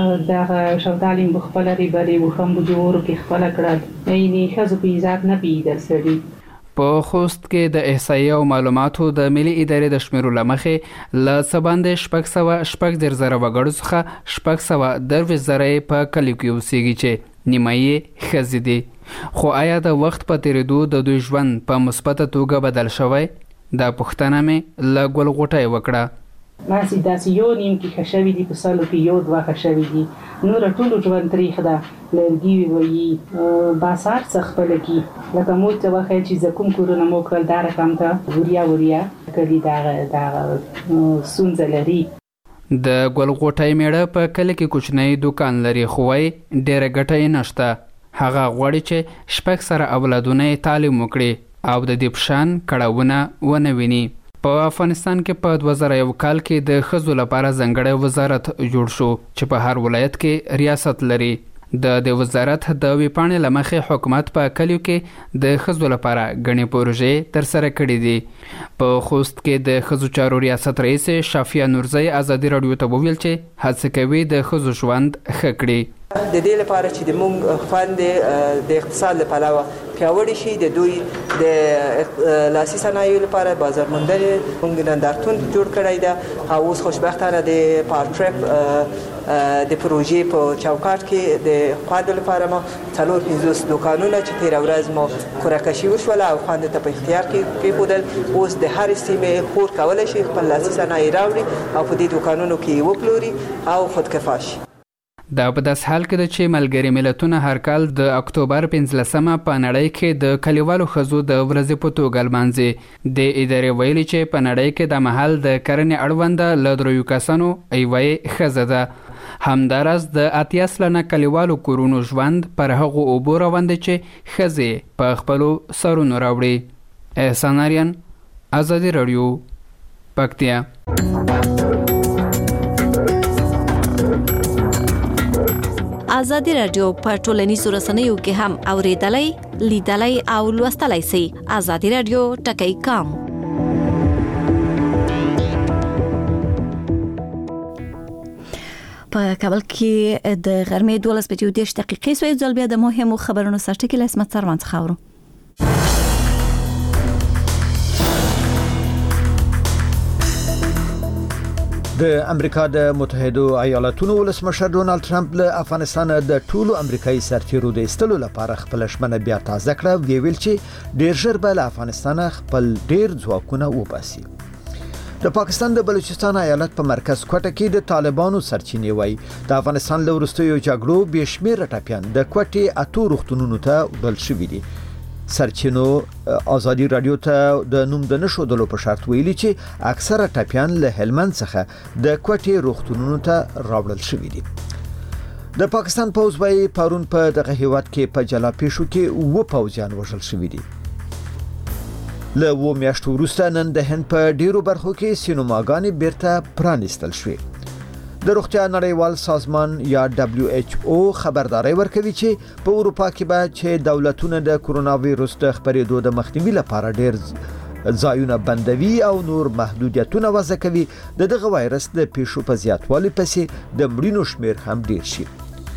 دا شودالي مو خپله ریبرې وخم جوړو کې خپله کړل یعنې ښځو په عزت نه پوهېدل سړي. په خوست کې د احصایې او معلوماتو د ملي ادارې د شمیرو له مخې له څه باندې شپږ سوه شپږ دېرش زره وګړو څخه شپږ سوه درویشت زره یې په کلیو کې اوسېږي چې نیمه یې ښځې دي. خو آیا د وخت په تېرېدو د دوی ژوند په مثبته توګه بدل شوی؟ دا پوښتنه مې له ګل غوټۍ وکړه. ماسې داسې یو نیم کې ښه شوي دي په سلو کې یو دوه ښه شوي دي نور ټولو ژوند تریخ ده لرګي ووایي باسار څه خپله کي لکه موږ ته وښیل چې زه کوم کورونه مو کړل دا رقم ته وریا وریا کلي دغه ستونزه لري. د ګل غوټۍ میړه په کلي کې کوچنی دوکان لري خو وایي ډېره ګټه یې نشته. هغه غواړي چې شپږ سره اولادونه یې تعلیم وکړي او د دې په شان کړاوونه ونه ویني. په افغانستان کې په دوه زره یو کال کې د ښځو لپاره ځانګړی وزارت جوړ شو چې په هر ولایت کې ریاست لري. د دې وزارت د ویبپاڼې له مخې حکومت په کلیو کې د ښځو لپاره ګڼې پروژې ترسره کړي دي. په خوست کې د ښځو چارو ریاست رئیس شافیه نورزی ازادي راډیو ته وویل چې هڅه کوي د ښځو ژوند ښه کړي. د دې لپاره چې د موږ فند د اقتصاد لپاره پیاوړی شي، د دوی د لاسي صنایعو لپاره بازار موندنې موږ نندارتون جوړ کړی ده او اوس خوشبختانه د پارټریپ د پروژې په چوکاټ کې د خواندو لپاره ما څلور پنځوس دوکانونه چې تېره ورځ مو کورکشي وشوله او خواندو ته په اختیار کې کېښودل، اوس د هرې سیمې خور کولی شي خپل لاسي صنایع راوړي او په دې دوکانونو کې وپلوري او خودکفا شي. دا په داس حال کې د چې ملګری ملتونه هر کال د اکتوبر پنځلسمه په نړۍ کې د کلیوالو ښځو د ورځې په توګه لمانځي. د ادارې ویلي چې په نړۍ کې د مهال د کرنې اړونده له دریو کسانو یوه ښځه ده. همداراز د اتیا سلنه کلیوالو کورونو ژوند پر هغو اوبو روان دی چې ښځې په خپلو سرونو راوړي. احسان آریان، ازادي راډیو، پکتیا. ازادي راډیو په ټولنیزو رسنیو کې هم اوریدلای، لیدلای او لوستلای شئ. ازادي راډیو ټکی کام. په کابل کې د غرمې دولس بجې او دېرش دقیقې سوې ځل بیا د مهمو خبرونو سرټکی له اسمت سروان څخه اورو. د امریکا د متحده ایالاتونو ولسمشر ډونالد ټرمپ له افغانستان د ټولو امریکایي سرتیرو د ایستلو لپاره خپل شمنه بیا تازه کړه، ویل چې ډیر ژر به له افغانستان خپل ډیر ځواکونه وباسي. د پاکستان د بلوچستان ایالت په مرکز کوټه کې د طالبانو سرچینې وای د افغانستان له وروستیو جګړو به شمیر ټاپیان د کوټې اتو روغتونونو ته وړل شوي دي. سرچینو ازادي رادیو ته د نوم د نشو دلو په شرط ویلي چې اکثره ټاپیان له هلمند څخه د کوټې روغتونونو ته راوړل شوي دي. د پاکستان پوځ وايي پرون په دغه هیواد کې په جلا پیښو کې و پوځیان وژل شوي دي. له و میاشتو وروسته نن د هند په ډیرو برخو کې سینماګانې بیرته پرانیستل شوې. د روغتیا نړیوال سازمان یا دبلیو ایچ او خبرداري ورکوي چې په اروپا کې به چې دولتونه د کورونا وایرس د خپرېدو د مخنیوي لپاره ډېر ځایونه بندوي او نور محدودیتونه وضع کوي، د دغه وایرس د پیښو په زیاتوالي پسې د مړینو شمیر هم ډېر شي.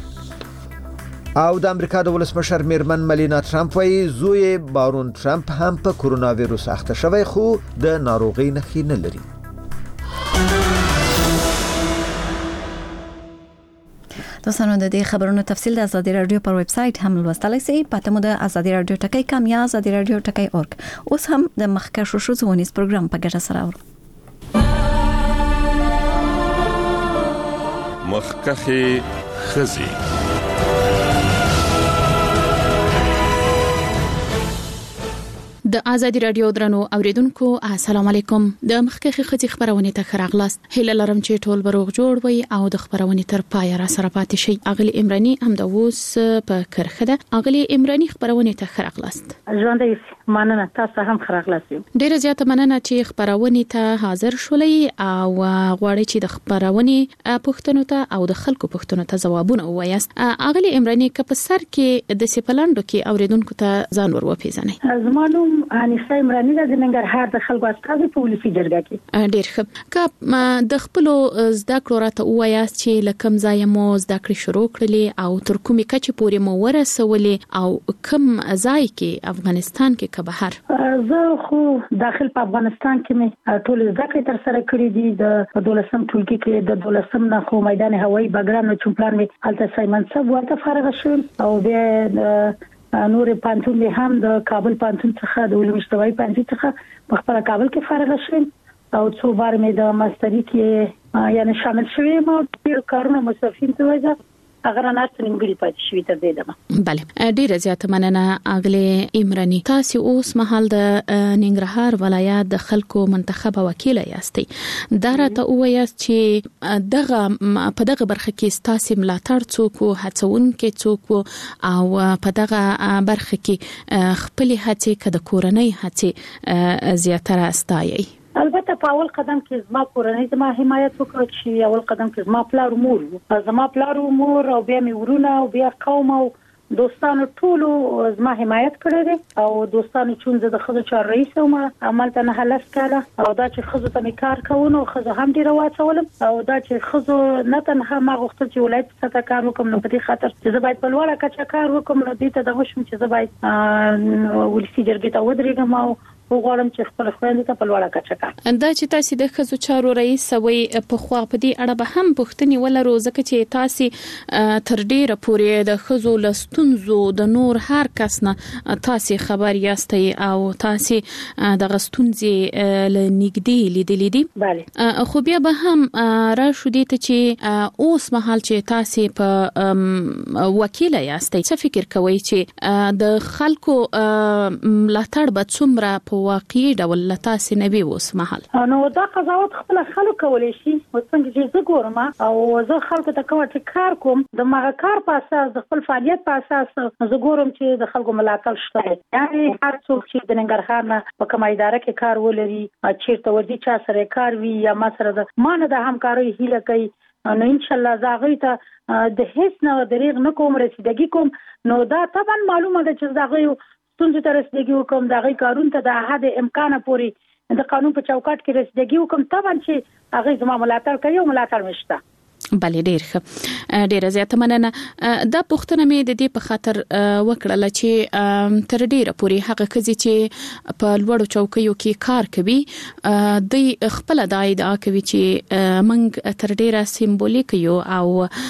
او د امریکا د ولسمشر میرمن ملینا ټرمپ وايي زوی بارون ټرمپ هم په کورونا وایرس اخته شوی خو د ناروغۍ نښې نه لري. دوستانو د دې خبرونو تفصیل د ازادي رادیو پر ویب سټ هم لوستلای شئ. پته مو د ازادي رادیو ټکی کام یا ازادي رادیو ټکی اورګ. اوس هم د مخکښو شو ځونیز پروګرام په ګټه سره اورو. مخکښه خزي د ازادي رادیو درنو اوریدونکو السلام علیکم. د مخکښه خزي خبرونه ته خراغلاست. هله لرم چې ټول بروغ جوړ وي او د خبرونه تر پای را سره پاتې شي. اغلی عمرانی هم د اوس په کرخه ده. اغلی عمرانی خبرونه ته خراغلاست. ژوندې مننه، تاسو هم خراغلاست. ډیره زیاته مننه چې خبرونه ته حاضر شولې او غواړي چې د خبرونه پوښتنو ته او د خلکو پوښتنو ته ځوابونه وایاست. اغلی عمرانی که په سر کې د سپلندو کې اوریدونکو ته ځان ور وپیژنئ. زمانو انیسه عمرانی د ننګرهار د خلکو استازي په ولسی جرګه کې. ډیر ښه. که د خپل زده کړو راته وایاست چې لکم ځای مو زده کړې شروع کړلې او تر کومې کچې پورې مو ورسولې او کوم ځای کې افغانستان کې که بهر؟ زه خو داخل په افغانستان کې مې ټول زده کړې تر سره کړې دي. د دولسم ټولګي کې د دولسم نه خو میدان هوایي بګرام چمپلان مې هلته سایمن صاحب ورته فارغ شوم او بیا نور پانتون به هم د کابل پانتون څخه د علوم اجتماعي پانتون څخه په خپل کابل کې فارغ شوم او څو بار مې د ماستری کې یعنی شامل شوم او ډیر کارونه مصرفین ته وځه اگر نه څنګه پاتې شوې تر دې دمه. بله ډیره زیاته مننه اغلی عمرانی. تاسو اوس مهال د ننګرهار ولایت د خلکو منتخبه وکیل یاستئ. دا راته وایاست چې دغه په دغه برخه کې تاسو ملاتړ څوک او هڅونکي څوک او په دغه برخه کې خپل هڅې کده کورنۍ هڅې زیاتره استایي؟ البته په اول قدم کې زما کورنۍ زما حمایت وکړ چې اول قدم کې زما پلار مور زما پلار مور او بیا مې ورونه او بیا قوم او دوستانو ټولو زما حمایت کړی دی او دوستانو چې د خزو چار رئیس او عمل ته نه هلس کړه او دا چې خزو ته می کار کوونو خزو هم ډیر واچولم او دا چې خزو نه تنها ما غوښتل چې ولایت څخه کار وکم نو په دې خاطر چې زه باید په لوړه کچه کار وکم نو دې ته دغه شم چې زه باید ولسی جرګې ته ودرېږم او وګورم چې خپل خويندې ته په لوړه کچه کار دا چې تاسو د خزو چارو رئیس وي په خوا په دې اړه به هم پوښتنې ولرو ځکه چې تاسو تر ډیره پورې د خزو لستونزو د نور هر کس نه تاسو خبر یاستئ او تاسو د غستونځي لنګدي لیدلې دي bale خو بیا به هم را شو دي ته چې اوس مهال چې تاسو په وکیل یاستئ څه فکر کوئ چې د خلکو ملاتړ به څومره واقعي ډول لتا سنوي اوس مهال نو دا قضاوت خپل خلکو کولای شي وڅنګه چې زه ګورم او زه خلکو ته کوم چې کار کوم د ماغه کار په اساس د خپل فعالیت په اساس زه ګورم چې د خلکو ملاتړ شته یعنی هر څوک چې د ننګرهار نه په کومه اداره کې کار ولري چیرته ورځي چا سره کار وي یا ما سره د مان د همکاري هیله کوي نو ان شاء الله زاغی ته د هیڅ نه دریغ نه کوم رسیدګي کوم نو دا طبعا معلومه ده چې زاغی ستونزې ته رسیدګي وکم د غي کارون ته د حد امکان پوري د قانون په چوکاټ کې رسیدګي وکم طبعا چې هغه زما ملاتړ کوي او ملاتړ مشته بلې ډېر ښه ډېر زیاته مننه دا پوښتنه مې د دې په خاطر وکړه چې تر ډېره پورې هغه کزي چې په لوړو چوکیو کې کار کوي د خپل د ادعا کوي چې موږ تر ډېره سیمبولیک یو او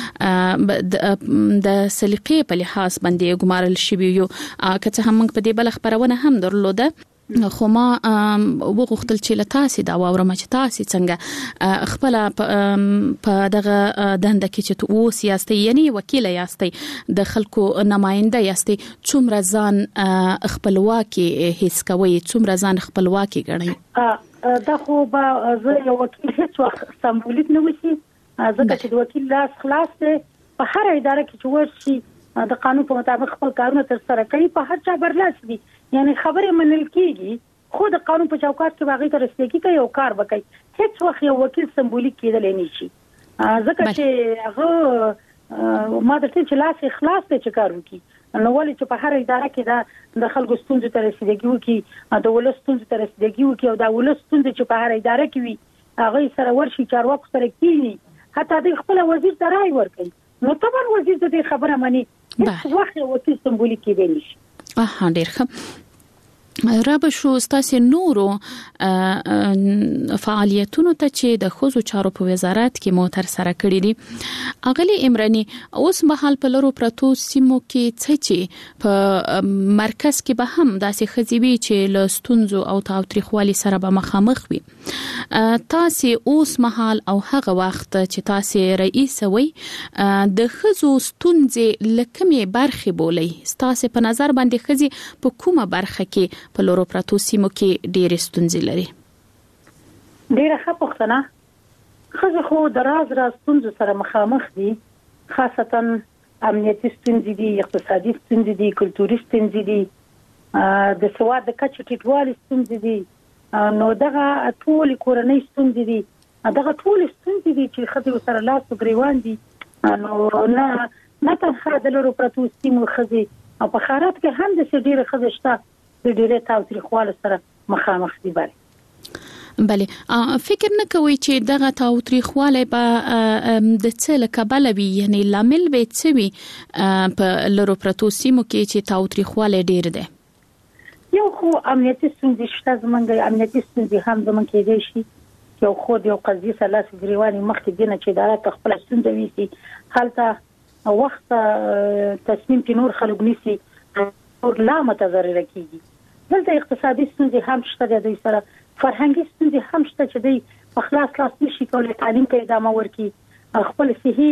د سلیقې په لحاظ باندې ګمارل شوی یو که څه هم موږ په دې بل خبرونه هم درلوده خو ما وغوښتل چې لتاسي دا واورم چې تاسو څنګه خپل په دغه دنده کې چې تو سیاستي یعنی وکیل یاستي د خلکو نماینده یاستي څومره ځان خپلواکي هیڅ کوي څومره ځان خپلواکي ګڼي دا خو به زه یو وکیل هیڅ وخت سمبولیک نه وسی ځکه چې د وکیل لاس خلاص دی په هر اداره کې چې ورشي د قانون په مطابق خپل کارونه تر سره کوي په هر چا برلاس دي یعنی خبره منل کیږي خو د قانون په چوکاټ کې باغی تر رسیدګي کوي او کار وکړي هیڅ وخت یو وکیل سمبولیک کېدل نه شي ځکه چې هغه ما د ټول لاس اخلاص ته کار وکړي نو ولې چې په هر اداره کې دا د خلکو ستونزې تر رسیدګي وکړي د ولس ستونزې تر رسیدګي وکړي او دا ولس ستونزې چې په هر اداره کې وي هغه سره ورشي چارواکو سره کېني حتی د خپل وزیر ته رائے ورکړي نو طبعا وزیر دې خبره مانی هیڅ وخت یو وکیل سمبولیک کېدل نشي اه ډیر ښه رابه شو ستاسو نورو فعالیتونو ته چې د خوځو چارو په وزارت کې مو تر سره کړی دي اغلی عمرانی اوس مهال په لورو پروتو سیمو کې څه چې په مرکز کې به هم داسې خزيوي چې لستونزو او تاوتریخوالي سره به مخامخ وي تاسو اوس مهال او هغه وخت چې تاسو رئیس وي د خزو ستونزې لکمه برخه بولي تاسو په نظر باندې خزي په کومه برخه کې په لورو پروتو سیمو کې ډېر ستونزې لري ډېر ښه پوښتنه خزه خو د راز راز ستونزو سره مخامخ دي خاصتا امنیتي ستونزې دي اقتصادي ستونزې دي کلتوري ستونزې دي د سواد د کچې ټیټوالي ستونزې دي نو دغه ټول کورنۍ ستونزې دي دغه ټول ستونزې دي چې خزه سره لاس ګریوان دي نو نه نه تنها د لورو پروتو سیمو خزه او په خارات کې هم د سډيره خزه شته د ډیره تاوتریخوالي سره مخامخ دي بله بله فکر نه کوي چې دغه تاوتریخواله په د څه لکبل وي یعنی لامل به څه وي په لورو پروتو سیمو کې چې تاوتریخواله ډیر ده یو خو امنیتي ستونزې شته زمونږ امنیتي ستونزې هم زمونږ کې دي شي یو خو د یو قضیه سره لاس ګریواني مخکې دینه چې اداره خپل ستونزې وي حالته وخت تصمیم کې نور خلک نيسي او لا متضرر کیږي دلته اقتصادي ستونزې هم شته د دوی سره فرهنګي ستونزې هم شته چې دوی په خلاص لاس نشي کولای تعلیم ته ادامه ورکړي خپل صحي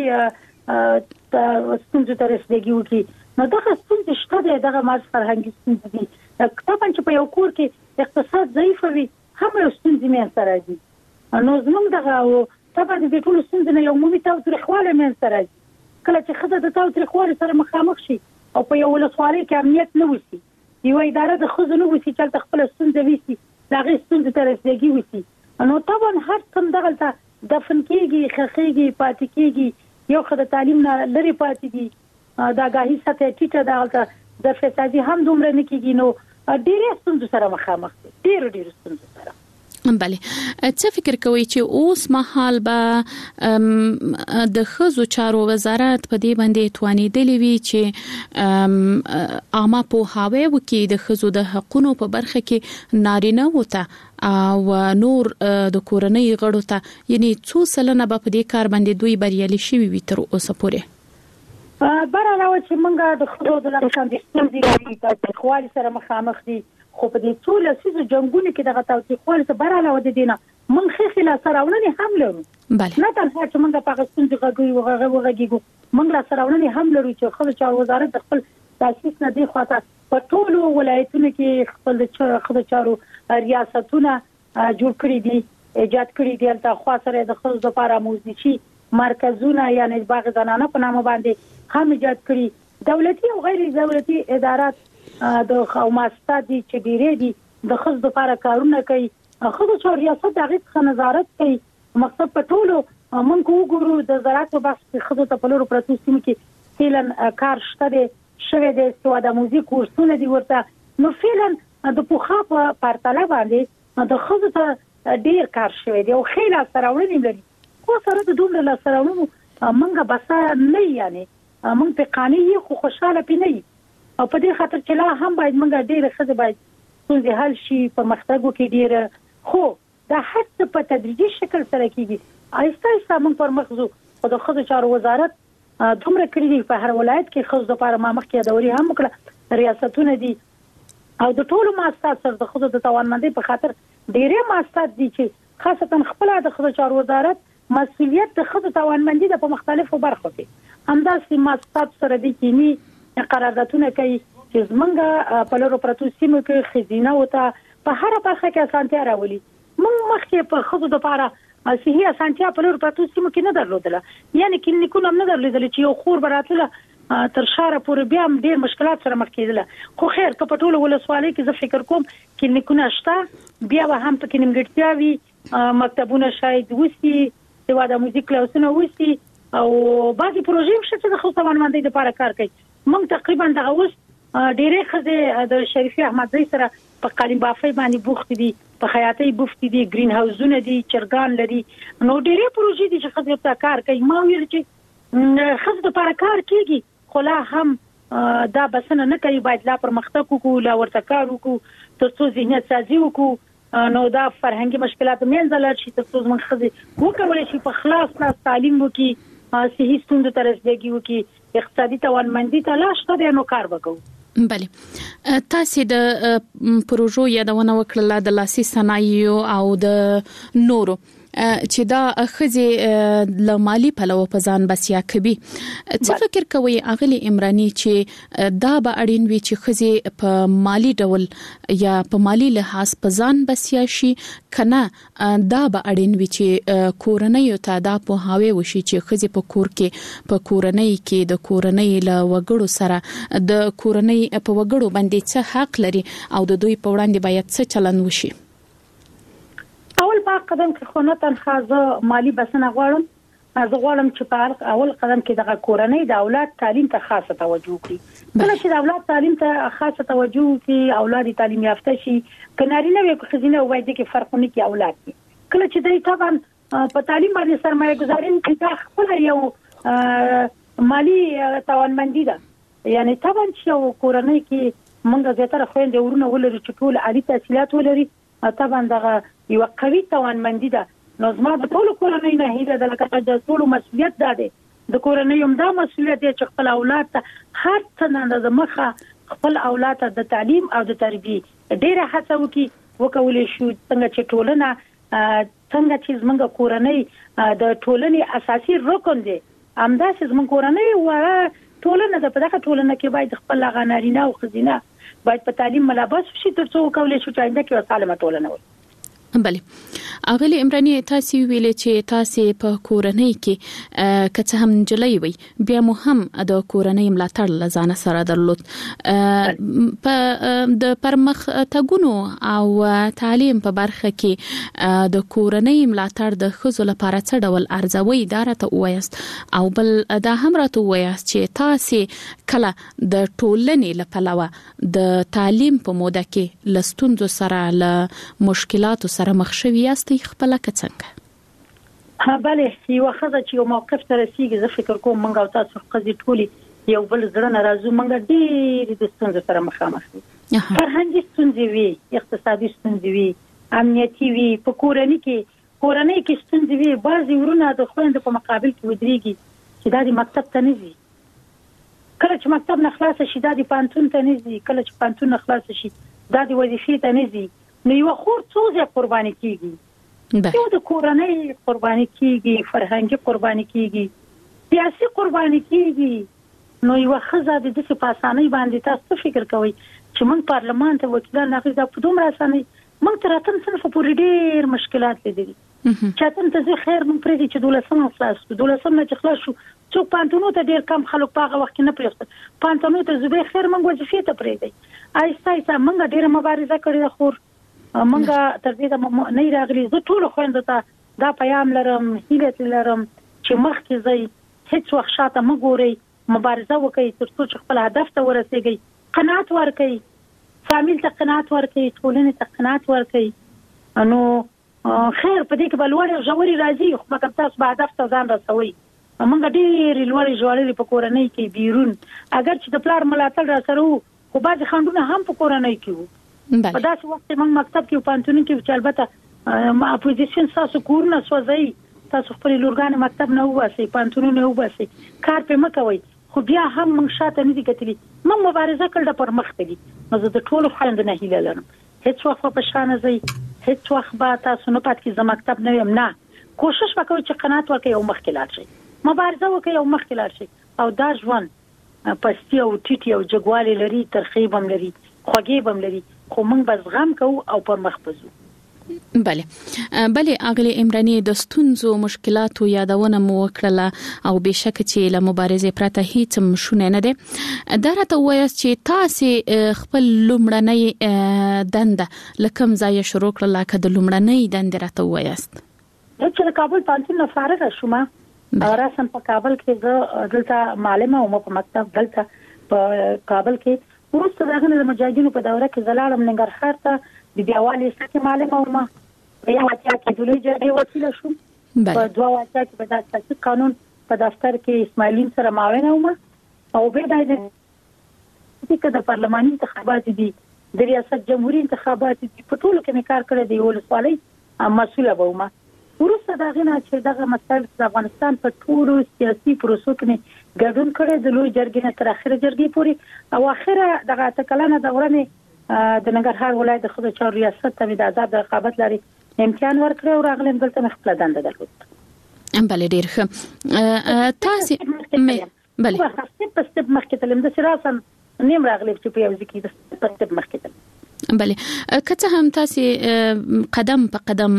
ستونزې ته رسیدګي وکړي نو دغه ستونزې شته دغه ماز فرهنګي ستونزې دي طبعا چې په یو کور کې اقتصاد ضعیف وي هم یو ستونزې مې سره دي نو زموږ دغه طبعا د ټول ستونزې نه یو عمومي تاوتریخواله مې سره دي کله چې خزه د تاوتریخوالي سره مخامخ شي او په یو ولسوالۍ کې امنیت نه وسی یو اداره د خزو نه وسی چې خپل ستونزې وسی دا غي ستونزې تر رسیدګي وسی نو طبعا هر څوم دغه دفن کېږي خخېږي پاتې کېږي یو خدای تعلیم نه لري پاتې دي د آگاهی سطح ټیټه ده د فسادي هم دومره نه کیږي نو ډېر ستونزې سره مخامخ دي ډېر ډېر ستونزې سره. بله څه فکر کوي چې اوس مهال به د ښځو چارو وزارت په دې باندې توانیدلی وي چې عامه پوهاوی وکړي د ښځو د حقوقو په برخه کې نارینه وته او نور د کورنۍ غړو ته یعنی څو سلنه به په دې کار باندې دوی بریالي شوي وي تر اوسه پورې؟ بر علاوه چې موږ د ښځو د لپاره ستونزې د خوالي سره مخامخ دي خو په دې ټول لسیزو جنگونو کې دغه تاوتریخوالي ته بر علاوه د دینه موږ خېخي لا سره ولني هم لرو. بله نه تنها چې موږ په ستونزې غږی وغه وغږیږو موږ لا سره ولني هم لرو چې خپل چارو وزارت د خپل تاسیس نه دی خواته په ټول ولایتونو کې خپل خپل چارو ریاستونه جوړ کړی دي ایجاد کړی دي تل خو سره د خپل لپاره موزیشي مرکزونه یعنی باغ زنانه په نامه باندې هم ایجاد کړی دولتي او غیر دولتي ادارات د خاوماستا دي چې ډیره دي د خصوص لپاره کارونه کوي خو د ریاست دغه څخه نظارت کوي مقصد په ټولو مونږ وګورو د زراعت په بحث کې خصوص په لورو پروسس کې فعلا کار شته دي شوه د استواده موزیک کورسونه دي ورته نو فعلا د پوخا په پرتله باندې د خصوص ډیر کار شوه دي او خیلی سره ورني لري خو سره د دومره لا سره ورنو مونږه بس نه یعنی مونږ په قانوني خو خوشاله پینې او په دې خاطر چې لا هم باید موږ ډېر ښه باید څنګه حل شي په مختګو کې ډېر خو دا هڅه په تدریجي شکل سره کیږي آیسته آیسته موږ پر مخزو او د ښځو چارو وزارت دومره کړی دی په هر ولایت کې ښځو لپاره ما مخکې دوري هم وکړه ریاستونه دي او د ټولو مؤسسات سره د ښځو د توانمندۍ په خاطر ډېرې مؤسسات دي چې خاصتا خپل د ښځو چارو وزارت مسؤلیت د ښځو توانمندۍ د په مختلفو برخو کې همداسې مؤسسات سره دي کینی قراردادونه کوي چې زمونږ په لورو پروتو سیمو کې خزینه وته په هر برخه کې اسانتیا راولي موږ مخکې په خود د لپاره صحیح اسانتیا په لورو پروتو سیمو کې نه درلودله یعنی کلینیکونه نه درلودل چې یو خور براتله تر شاره پورې بیا ډېر مشکلات سره مخ کېدل خو خیر که په ټولو ولسوالۍ کې زه فکر کوم کلینیکونه شته بیا به هم پکې نیمګړتیا وي مکتبونه شاید وسی سوا د موزیک کلاسونه وسی او بعضي پروژې شته د خپل توانمندۍ لپاره کار کوي موږ تقریبا دغه اوس ډېرې خزه د شریفي احمد زئی سره په قالین بافي باندې بوخت دي په حیاتي بوخت دي گرین هاوسونه دي چرګان لري نو ډېرې پروژې دي چې خزه په کار کوي ما ویل چې خزه لپاره کار کوي خو لا هم دا بسنه نه کوي باید لا پر مختګ وکړو لا ورته کار وکړو ترڅو ذهنیت سازي وکړو نو دا فرهنګي مشکلات منځ لر شي ترڅو موږ خزه وکړو چې په خلاص لاس تعلیم وکړي صحیح ستوند تر رسیدګي وکړي اقتصادي توانمندي ته لا شته نو کار وکړو. بله تاسو د پروژو یادونه وکړه د لاسي صنایعو او د نورو چې دا خزي له مالی پلوه په ځان بسیا کوي څه فکر کوي اغلی عمرانی چې دا به اړین وي چې خزي په مالی ډول یا په مالی لحاظ په ځان بسیا شي کنه دا به اړین وي چې کورنۍ ته دا په هاوی وشي چې خزي په کور کې په کورنۍ کې د کورنۍ له وګړو سره د کورنۍ په وګړو باندې څه حق لري او د دوی په وړاندې باید څه چلند وشي. اول په قدم کې خو نه تنخوا زه مالی بسنه غواړم زه غواړم چې په اول قدم کې د کورنۍ د اولاد تعلیم ته خاصه توجه کړي کله چې د اولاد تعلیم ته خاصه توجه کړي اولاد تعلیم یافته شي کنارینه وي که خزینه وایي چې فرق نه کوي اولاد کله چې دوی طبعا په تعلیم باندې سرمایه گذاري کوي خپل یو مالی توانمندي ده یعنی طبعا چې کورنۍ کې موږ زیاتره خويندې ورونه ولري چې ټول عالی تحصیلات ولري طبعا دغه یو قوي توانمندي ده نو زما د ټول کورنۍ نه هیله ده لکه د ټول مسؤلیت ده د کورنۍ هم دا مسؤلیت دی چې خپل اولاد ته هر څه نه د مخه خپل اولاد ته د تعلیم او د تربیه ډیره هڅه وکړي وکولې شو څنګه چې ټولنه څنګه چې زموږ کورنۍ د ټولنې اساسي رکن دی همداسې زموږ کورنۍ و ټولنه د پدغه ټولنه کې باید خپل غنارینه او خزینه باید په تعلیم ملابس شي ترڅو کولای شي چې آینده کې سالمه ټولنه وي. بله اغلی عمرانی تاسو ویلې چې تاسو په کورنۍ کې کته هم جلای وي بیا مو هم د کورنۍ ملاتړ لزانه سره درلود په د پرمخ تګونو او تعلیم په برخه کې د کورنۍ ملاتړ د خزو لپاره څه ډول ارزوي دارته وایست او بل دا هم راته وایست چې تاسو کله د ټولنې لپاره د تعلیم په موده کې لستونزو سره له مشکلاتو سره مخ شوي یاستئ خپل کڅنګ ها بله یو خزه چې یو موقف ته رسیږي زه فکر کوم موږ او تاسو قضیه ټولي یو بل زړه ناراضو موږ ډېر د ستونزو سره مخامخ یو فرهنګي ستونزې وي اقتصادي ستونزې وي امنیتي وي په کورنۍ کې کورنۍ کې ستونزې وي بعضي ورونه د خويندو په مقابل کې ودرېږي چې دا د مکتب ته نه ځي کله چې مکتب نه خلاص شي دا د پانتون ته نه ځي کله چې پانتون نه خلاص شي دا د وظیفې ته نه ځي نو یو خور څو ځای قرباني کیږي یو د کورنۍ قرباني کیږي فرهنګي قرباني کیږي سیاسي قرباني کیږي نو یو خزه د دې په اسانۍ باندې تاسو فکر کوئ چې موږ پارلمان ته وکیلان نه غوښتل په دومره اسانۍ موږ تر اتم صنف پورې ډېر مشکلات لیدلي چاته ته زه خیر مونږ پرې چې دولسم خلاص شو دولسم نه چې خلاص شو څوک پانتونو ته ډېر کم خلک په هغه وخت کې نه پریښت پانتونو ته زه خیر مونږ وظیفې ته پرې دی آیسته آیسته مونږ ډېر مبارزه کړې خور مونږ تر دې نه راغلي زه ټول خويندو ته دا پیغام لرم هیله لرم چې مخکې ځي هیڅ وخت شاته مګوري مبارزه وکړي تر څو چې خپل هدف ته ورسیږي قناعت ورکړي فامیل ته قناعت ورکړي ټولنې ته قناعت ورکړي نو خیر په دې کې بلوړ ژوري راځي خو مګر تاسو به هدف ته ځان رسوي موږ ډېر لوړ ژوري په کورنۍ کې بیرون اگر چې د پلار ملاتړ را سره وو خو بعض خندونه هم په کورنۍ کې وو په داسې وخت کې موږ مکتب کې پانتون کې چې البته ما اپوزیشن تاسو کورونه سوځي تاسو خپل لورګان مکتب نه واسي پانتون نه واسي کار په مکوي خو بیا هم موږ شاته نه دي کتلي موږ مبارزه کړل پر مخ ته دي نو زه د ټولو خلک نه هیله لرم هیڅ وخت په شان زی هیڅ وخت به تاسو نه پات کې زمکتب نه یم نه کوشش وکړئ چې قناعت وکړئ او مخکې لاړ شئ مبارزه وکړئ او مخکې لاړ شئ او دا ژوند پستی او ټیټي او جګوالي لري ترخیب هم لري خوږی هم لري خو موږ به زغم کوو او پر مخ بزو بله بله اغلی عمرانی د ستونزو مشکلاتو یادونه مو وکړه او بشک چې له مبارزې پرته هیڅ مشونه نه ده دا راته وایي چې تاسو خپل لومړنۍ دنده لکم ځای شروع کړل لکه د لومړنۍ دنده راته وایست چې کابل پانتون نه فارغ شوم راسم په کابل کې زه دلته معلمه او په مکتب دلته په کابل کې ورسته دغه د مجاهدینو په دوره کې زلاړم ننګرهار ته د بیاوالي سکه معلمه ومه په یو اتیا کې د لوی جرګې وکیل شوم په دوه اتیا کې په داسې قانون په دفتر کې اسماعیلین سره معاونه ومه او به د دې د پارلماني انتخابات دي د ریاست جمهوریت انتخابات دي په ټولو کې کار کړی دی ولسوالۍ مسؤله ومه ورسته دغه نه چې دغه مسایل د افغانستان په ټولو سیاسي پروسو کې ګډون کړی د لوی جرګې نه تر اخره جرګې پورې او اخره دغه تکلنه دورانه د ننګرهار ولایت د خود چار ریاست ته د آزاد رقابت لري امتحان ورکړ او راغلم دلته خپل دنده درلود بله ډیر ښه تاسو بله په ستپ مخکې تلم د سراسن نیم راغلی چې په یو ځکه د ستپ مخکې تلم بله کته هم تاسو قدم په قدم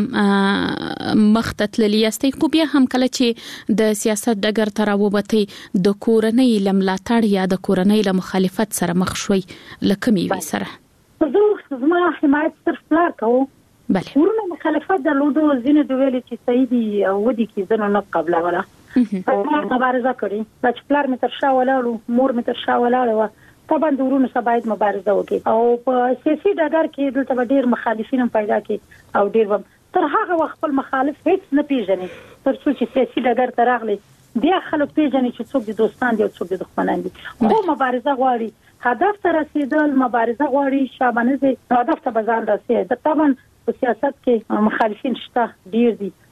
مختتللی یاستئ خو بیا هم کله چې د سیاست ډګر ته راوبتئ د کورنۍ لملاتړ یا د کورنۍ له مخالفت سره مخ شوي لکه می وی سره زه زما حمایت صرف پلار کوم بله ورونه مخالفت درلودو زینه د ویل چې سیدی او ودی کې زنه نه قبل ولا مبارزه کړی چې پلار می تر شا ولاړو مور می تر شا ولاړو طبعا د ورونو سره باید مبارزه وکړي او په سیاسي ډګر کې دلته ډېر مخالفین پیدا کړي او ډېر تر هغه وخت خپل مخالف هیڅ نه پیژني تر څو چې سیاسي ډګر ته راغلي بیا خلک پیژني چې څوک د دوستان دي او څوک د دښمنان دي خو مبارزه غواړي هدف ته رسیدل مبارزه غواړي شابانه دي هدف ته بزان رسیدل طبعا په سیاست کې مخالفین شته ډیر دي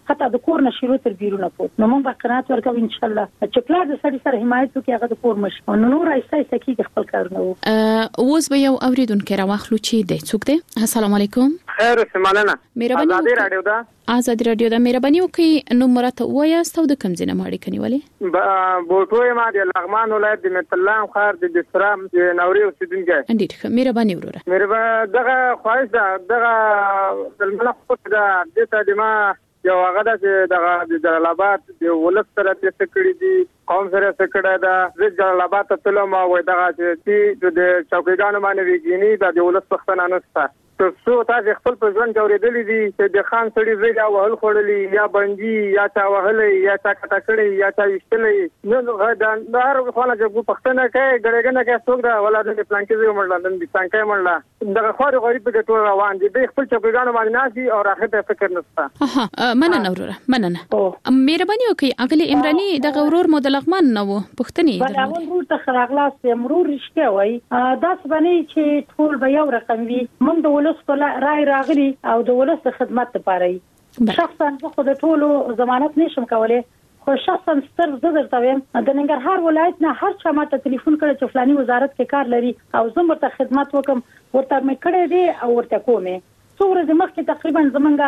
حتی د کور نشیرو تر بیرونه پوت نو موږ به قناعت ورکوو ان شاء الله چې پلار د سړي سره حمایت وکړي هغه د کور مشي نو نور ایسته ایسته کې خپل کارونه وو اوس به یو اوریدونکو راوخلو چې د څوک دی السلام علیکم خیر سمالنا مهرباني آزادی رادیو دا آزادی رادیو دا مهرباني وکړئ نو مرته وایاست او د کوم ځای نه ماړي کنيولې بوټوي ما د لغمان ولایت د متلام خار د دسرام د نوري اوسیدونکو انډیر ښه مهرباني وروره مهرباني دغه خواهش ده دغه د ملخص ده د تدما یو هغه د دغه د جلالاباد د ولس سره د سکړې دي قوم سره سکړه ده د جلالاباد ته تلم او دغه چې د چوکیدانو باندې ویګینی د ولس پښتنه نسته څو تاسو خپل په ځوان جوړېدلې دي چې د خان سړي زیږه وهل خړلې یا بنجي یا چا وهلې یا چا کټه کړې یا چا وشتلې نو غدا هر خلک چې پښتنه کوي ګړګنه کوي څوک دا ولادت پلان کې زموږ مړل د څنګه مړل دغه خوري غریب د ټول روان دي د خپل چوکیدانو باندې ناسي او راخته فکر نشته ها مننه وروره مننه مهرباني وکړئ اغلی عمراني د غورور مو د لغمان نو پښتني دا ورور ته خراغلاس مرور رښتیا وای دا سبني چې ټول به یو رقم وي موږ د ولس په رای راغلي او د ولس د خدمت لپاره شخصا خو د ټولو ضمانت نشم کولای خو شخصا ستر زه درته وایم د ننګرهار ولایت نه هر چا ماته ټلیفون کړی چې فلاني وزارت کې کار لري او زه مرته خدمت وکم ورته مې کړی دی او ورته کومه څو ورځې مخکې تقریبا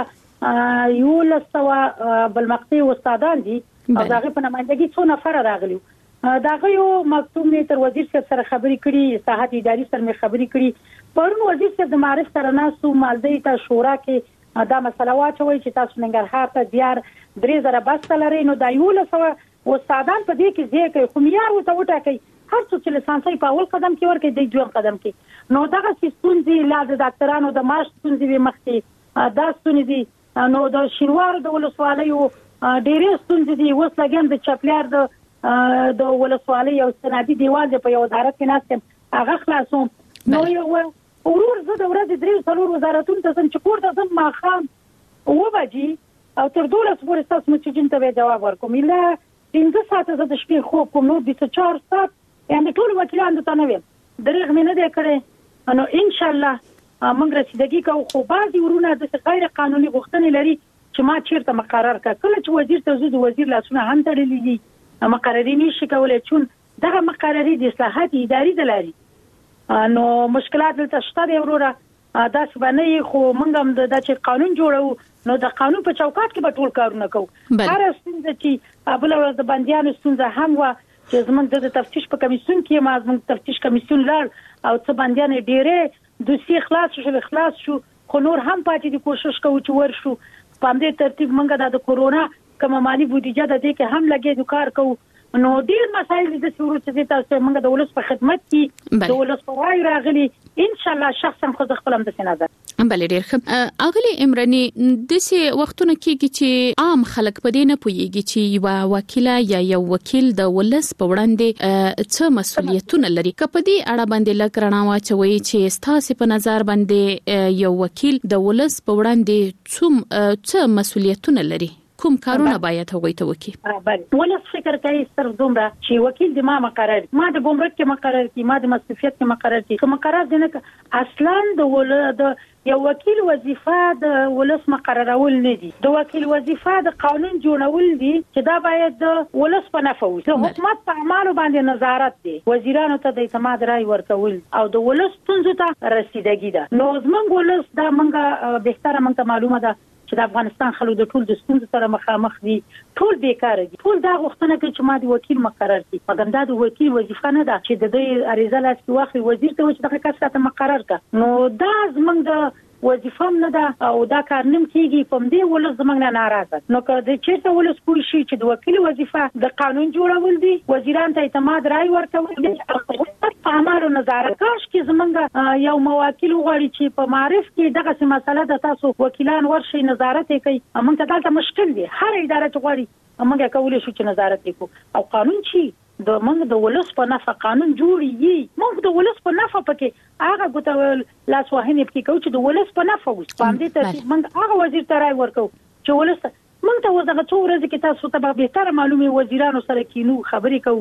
زمونږ یو لسوا بل مقطع استادان دي او داغه په نمائندګي څو نفر راغلي داغه یو مکتوب نه تر وزیر سره خبرې کړي صحت اداري سره مې خبرې کړي پرون وزیر صاحب د معرف سره ناسو مالدی ته شورا کې دا مسله واچوي چې تاسو ننګرهار ته دیار درې زره بس لري نو دا یو لسوا استادان په دې کې ځکه خو معیار وته وټاکي هر څه چې لسانسي په اول قدم کې ورکې د دویم قدم کې نو دغه ستونزې لا د ډاکټرانو د معاش ستونزې مخکې دا ستونزې نو د شینوار د ولسوالیو ډېرې ستونزې دي اوس لګم د چپلیار د د ولسوالۍ او سنادي دیوال په یو وزارت کې ناستم هغه خلاصوم نو یو ورور زه د ورځې درې څلور وزارتونو ته چې کور ته زم ما خام و بجې او تر دولس پورې تاسو مې چې جن ته جواب ورکوم الا پنځه ساعته زه د شپې خوب کوم نو د چهار ساعت یعنی ټول وکیلان ته نه ویم درېغ مې نه دی کړی نو ان شاء الله موږ رسیدګي کوو خو بعضي ورونه د غیر قانوني غوښتنې لري چې ما چیرته مقرر کړ کله چې وزیر ته زو د وزیر لاسونه هم تړلې دي مقرری نشي کولای چون دغه مقرری د اصلاحات اداري د لري نو مشکلات دلته شته دی وروره دا سبنه خو موږ هم د چې قانون جوړو نو د قانون په چوکاټ کې به ټول کارونه کوو هر ستونزه چې بل ورځ د بنديانو ستونزه هم و چې زموږ د تفتیش په کمیسیون کې ما زموږ تفتیش کمیسیون لار او څه بنديان ډېرې دوسیه خلاص شو خلاص شو خو نور هم پاتې دي کوشش کوو چې ورشو په دې ترتیب موږ د کورونا کوم مالی بودیجه د دې کې هم لګي د کار کوو نو ډیر مسایل د سورو چې تاسو موږ د ولس په خدمت کې د ولس په وای راغلي ان شاء الله شخصا خو خپل هم د نظر بل ډیر ښه اغلی عمراني د سه وختونه کېږي چې عام خلک په دې نه پويږي چې یو وکیل یا یو وکیل د ولس په وړاندې څه مسولیتونه لري کپه دې اړه باندې لکرنا واچوي چې ستاسو په نظر باندې یو وکیل د ولس په وړاندې څه مسولیتونه لري کوم کارونه باید هغوی ته وکړي بله ولس فکر کوي صرف دومره چې وکیل د ما مقرر ما د ګمرک کې مقرر کی ما د مصرفیت کې مقرر کی کوم مقرر دي نه اصلا د ولد یو وکیل وظیفه د ولس مقررول نه دي د وکیل وظیفه د قانون جوړول دي چې دا باید د ولس په نفع وي د حکومت په اعمالو باندې نظارت دي وزیرانو ته د اعتماد رای ورکول او د ولس ستونزو ته رسیدګي ده نو زمونږ ولس دا منګه بهتره منګه معلومه ده چې د افغانستان خلک د ټول د ستونزو سره مخامخ دي ټول بیکاره دي ټول دا غوښتنه کوي چې ما د وکیل مقرر کړي مګر دا د وکیل وظیفه نه ده چې د دې اړیزه لاس کې واخلي وزیر ته چې دغه کار ساته مقرر کړه نو دا زمونږ د وظیفه نه ده او دا کار نیم کیږي په دې ولس زمونږ نه ناراضه نو که د چیرته ولس پوه شي چې د وکیل وظیفه د قانون جوړول دي وزیران ته اعتماد رای ورکول دي په اعمالو نظارت کاش کې زمونږ یو موکیل وغواړي چې په معرف کې دغه مسله د تاسو وکیلان ورشي نظارت کوي موږ ته دلته مشکل دي هر اداره غواړي موږ کولای شو چې نظارت وکړو او قانون چی د موږ د ولس په نفع قانون جوړیږي موږ د ولس په نفع پکې هغه ګوتو لاس وهنې پکې کوي چې د ولس په نفع وي باندې ته موږ هغه وزیر ته رای ورکو چې ولس موږ ته وزغه څو ورځې کې تاسو ته به تر معلومه وزیرانو سره کینو خبرې کوو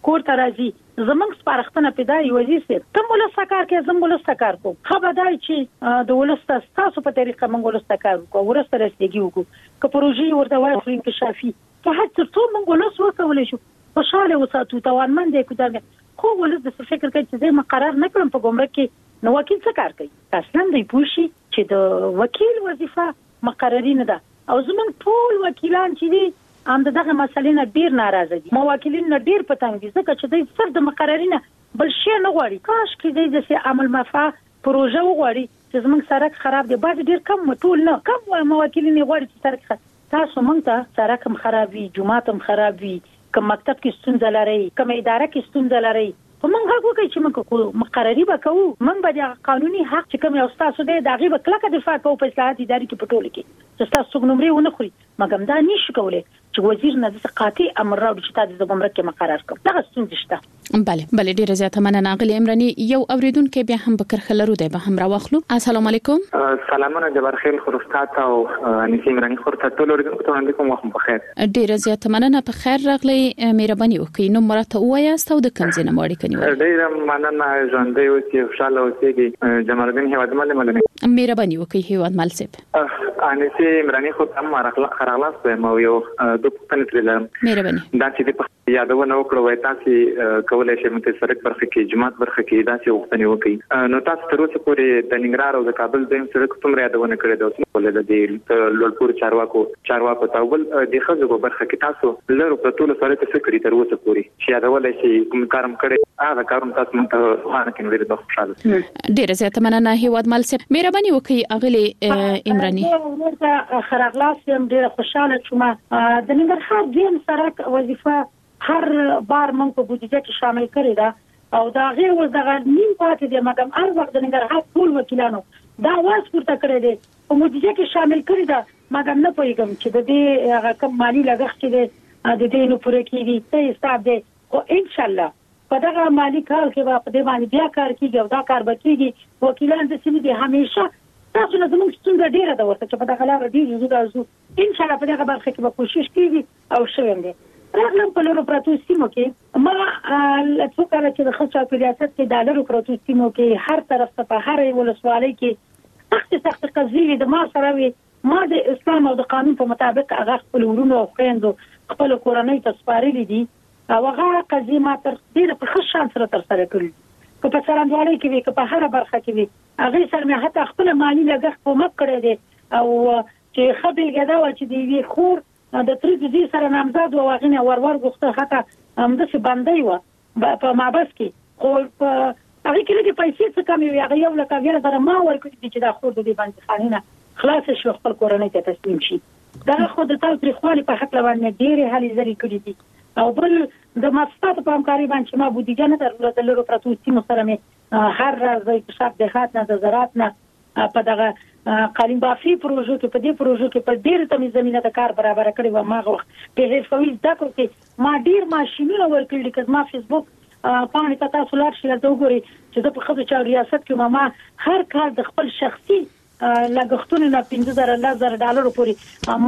کور ته راځي زمونږ سپارښتنه پیدا یو وزیر سي ته ولسته کار کې زموږ ولسته کار کوم خبردای چې د ولسته تاسو په طریقه موږ ولسته کار وکړو ورسته رسېږي وکړو که پروژې ورته وایي خو انکشافي په هڅه څو موږ ولس وکولای شو خوشاله وساتو توانمند دي کوته خو ولس د فکر کوي چې زه مقرر نه کړم په ګمرک کې نو وکیل څه کار کوي اصلا دی پوښي چې د وکیل وظیفه مقرری نه ده او زمونږ ټول وکیلان چې دي هم دغه مسلې نه ډیر ناراضه دي موکلین نه ډیر پتنګ دي ځکه چې دوی صرف د مقررینه بل شي نه غواړي کاش کې دوی د عمل مفا پروژه وغواړي چې زمونږ سړک خراب دی باز ډیر کم ټول نه کم موکلین غواړي چې سړک خراب تاسو مونږ ته سړک هم خراب وي جمعه هم خراب وي کوم مکتب کې ستونزه لري کوم اداره کې ستونزه لري په مونږ هغه کوي چې موږ مقرری وکړو موږ به د قانوني حق چې کوم یو تاسو دی دغه به کلکه دفاع کوو په اصلاحات اداري کې پټول کې چې تاسو څنګه ونه خوري مګم دا نشي کولای چې وزیر نه د قاطع امر راوړي چې تاسو د ګمرک کې مقرر کړئ دا ستونزه شته بله بله ډیره زیاته مننه غلی عمرانی یو اوریدونکو بیا هم بکر خلرو دی به هم راوخلو السلام علیکم سلامونه جبر خیل خرستات او انیس عمرانی خورته ټول اوریدونکو ته وړاندې کوم وخت په خیر ډیره زیاته مننه په خیر راغلی مهرباني وکړئ نو مرته وایاست او د کمزینه ماړي کني ډیره مننه ژوندۍ او چې خوشاله اوسئ جمال الدین هیواد مل مل مهرباني وکړئ هیواد مل صاحب انیس عمرانی خورته مارخلا خراغلاس به مو یو د پښتنې ترلم مهرباني دا چې په یادونه وکړو وای تاسو کولای شئ مته سرک برخه کې جماعت برخه کې دا چې وختنی وکړي نو تاسو تر اوسه پورې د ننګرهار او د کابل د سرک څومره یادونه کړې ده اوس ولې د لوړپور چارواکو چارواکو تاول د خزو برخه کې تاسو لرو په ټول سره څه کړی تر اوسه پورې چې یادولای شي کوم کارم کړی هغه کارم تاسو مونږ ته وانه کې ډېر د خوشاله ډېر زیاته مننه هیواد مل صاحب مهرباني وکړئ اغلی عمرانی ورته خراغلاس هم ډېر خوشاله شوم د ننګرهار دیم سرک وظیفه هر بار موږ په بودیجه کې شامل کړی دا او دا غیر ول دغه نیم پاتې دی مګم هر وخت د ننګرهار ټول وکیلانو دا واس پورته کړی دی په بودیجه کې شامل کړی دا مګم نه پوهیږم چې د دې هغه کم مالی لګښت دی د دې نو پوره کیږي ته حساب دی او ان شاء الله په دغه مالی کال کې په دې باندې بیا کار کیږي او دا کار به کیږي وکیلان د سیمې دي همیشه تاسو نه زموږ څنګه ډیره دا ورته چې په دغه لاره دی زو دا زو ان شاء الله په دغه برخه کې به کوشش کیږي او شوم دی راغلم په لورو پروتو سیمو کې ما څو کال چې د خصوصا په ریاست کې د لورو پروتو سیمو کې هر طرف ته په هر ولسوالۍ کې سخت سخت قضیې د ما سره وي ما د اسلام او د قانون په مطابق هغه خپل ورونو او خويندو خپل کورنۍ ته سپارلي دي او هغه قضیې ما تر ډیره په ښه شان سره تر سره کړې په پسرندوالۍ کې وي په هر برخه کې وي هغه سره مې حتی خپل مالی لګښت په مک کړی دی او چې خپل ګدا و چې دی خور د تر دې سره نامزد او غنه ورور غوښته حتی هم د څه باندې و په مابس کې خو په هغه کې لږه پیسې څه کمې وي هغه یو لکه غیر در ما ورکړي چې دا خور د دې باندې خانینه خلاص شو خپل کورنۍ ته تسلیم شي دا خو د تاسو خپل په حق باندې ډېرې هلي ځلې کړې دي او بل د مستات په همکاري باندې ما بودیجه نه درلوده د لورو پروتو سیمو سره مې هر ورځ په شپ د خات نه د زراعت نه په دغه قالین بافي پروژو کې په دې پروژو کې په ډېر تمې زمينه د کار برابر کړی و ما وخت په هیڅ فویل دا کوي ما ډېر ماشينونه ورکړل چې ما فیسبوک پاڼې ته تاسو لار شي دا وګورئ چې د په خپل چا ریاست کې ما هر کار د خپل شخصي لګښتونه نه پنځه زره زره ډالر پورې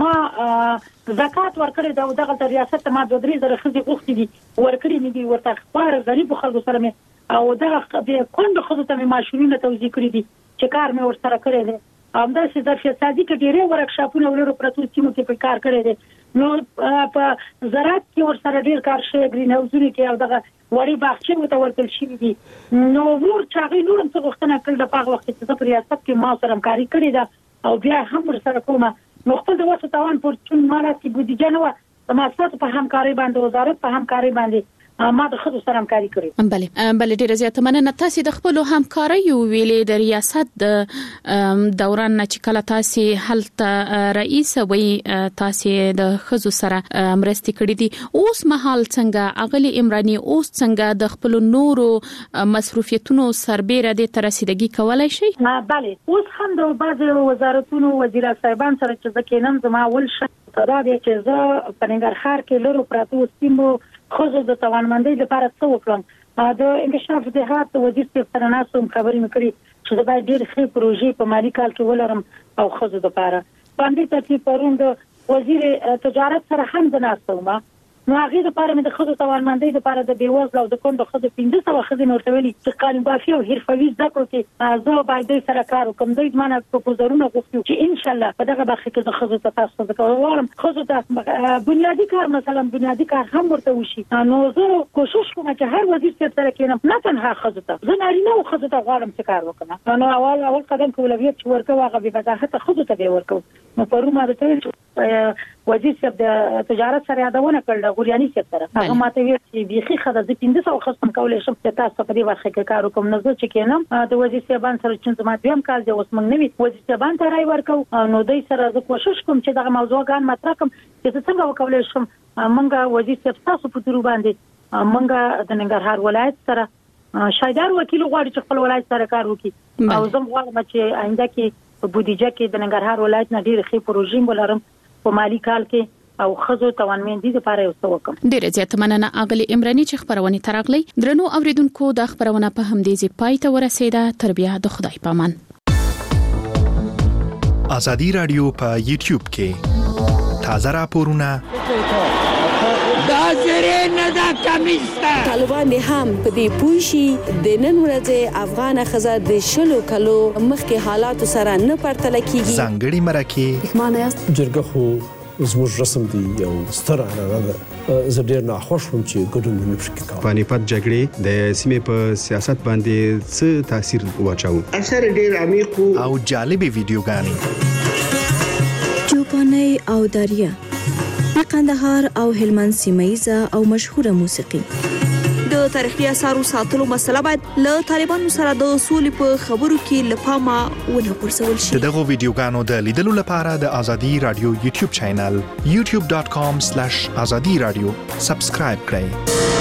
ما زکات ورکړی دا دغه ریاست ته ما دوه درې زره خزي غوښتي دي ورکړي نه دي ورته خبر غریب خلکو سره او دغه د کوم خزو ته ماشينونه توزیع کړی دي چې کار مې ورسره کړی دی همدا چې د فسادي کې ډېرې ورکشاپونه ولرو پروتو سیمو کې په کار کړی دی نو په زراعت کې ورسره ډېر کار شوی گرین هاوسونه کې او دغه وړي باغچې وته ورکل شي دي نو ور چاغې نور څه غوښتنه کړل د پاغ وخت چې په ریاست کې ما سره همکاري کړې ده او بیا هم ورسره کومه نو خپل د وسه توان پر چون مالا کې بودیجه نه و د ماسات په همکاري باندې وزارت په همکاري باندې ما د خپل سره همکاري کړې بله بله ډیره زیاته مننه تاسو د خپل همکاري ویلې د ریاست د دوران نه چې کله تاسو هلته رئیس وي تاسو د خزو سره مرستې کړې دي اوس مهال څنګه اغلی عمرانی اوس څنګه د خپل نورو مصروفیتونو سربېره د ترسیدګي کولای شي بله اوس هم د بعض وزارتونو وزیر صاحبان سره چې ځکه زما ول شته دا چې زه په ننګرهار کې لرو پروتو سیمو خو د توانمندۍ لپاره څه وکړم د انکشاف جهات وزیر سره ناسوم خبرې مکړي چې دا ډېر ښه پروژې په مالي کال کې ولرم او خو د لپاره باندې ترتیب پروند وزیر تجارت سره هم د ناسوم نو هغه لپاره مې د خزو توانمندۍ لپاره د بیوزلو او د کوم د خزو پنځه سوه خزې نورته ویلي چې قانون بافي او حرفوي زده کړو کې زه باید دوی سره کار وکړم. دوی زما پروپوزالونه غوښتي چې ان شاء الله په دغه برخه کې د خزو ته تاسو ته کوم خزو ته بنیادی کار مثلا بنیادی کار هم ورته وشي. نو زه کوشش کوم چې هر وزیر سره کېنم نه تنها خزو ته زه نارینه او خزو ته غواړم چې کار وکړم. نو اول اول قدم کې ولویت چې ورکو هغه به وضاحت خزو ته به ورکو. نو پرونه د ته وزیر صاحب د تجارت سره یادونه کړل غوریاني صاحب سره هغه ماته وی چې بيخي خدای د پنځه سوه خصم کولای شم چې تاسو په دې واخه کې کار وکم. نو چې کینم د وزیر صاحب سره چې زما دویم کال دی اوس موږ نوی وزیر صاحب ته راي ورکو. نو دوی سره زه کوشش کوم چې دغه موضوعګان مطرح کوم چې څنګه وکولای شم. موږ وزیر صاحب تاسو په تورو باندې موږ د ننګرهار ولایت سره شایدار وکیل غواړي چې خپل ولایت سره کار وکړي او زه غواړم چې آینده کې په بودیجه کې د ننګرهار ولایت نه ډېر ښه پروژې ولرم په مالی کال کې او خزو توانمندي لپاره یو څه وکم. ډېر زیات مننه اغلی عمرانی چې خبرونه تراغلی. درنو اوریدونکو د خبرونه په همدې ځای پای ته ورسیده. تر بیا د خدای پامان. ازادي رادیو په یوټیوب کې تازه راپورونه دا زری نه دا کمیسته طالبان هم په دې پوښي د نن ورځې افغان خزه د شلو کلو مخکې حالات سره نه پرتل کیږي. ځانګړي مرکه معنی است جرګه خو زموږ رسم دی یو ستر عنعنه ده. زه ډیر ناخوښ وم چې ګډون نه پکې کوم. پانیپت جګړې د سیمې په سیاست باندې څه تاثیر واچاو؟ اثر ډیر عمیق او جالبې ویډیوګانې چوپاني او دریا قندهار او هلمند سیمایزه او مشهوره موسیقي. د تاریخي اثارو ساتلو مسله باید له طالبانو سره د اصول په خبرو کې لپاره ونه پرسول شي. دغه ویډیوګانو د لیدلو لپاره د ازادي رادیو یوټیوب چینل یوټیوب ډاټ کام سلیش ازادي رادیو سبسکرایب کړئ.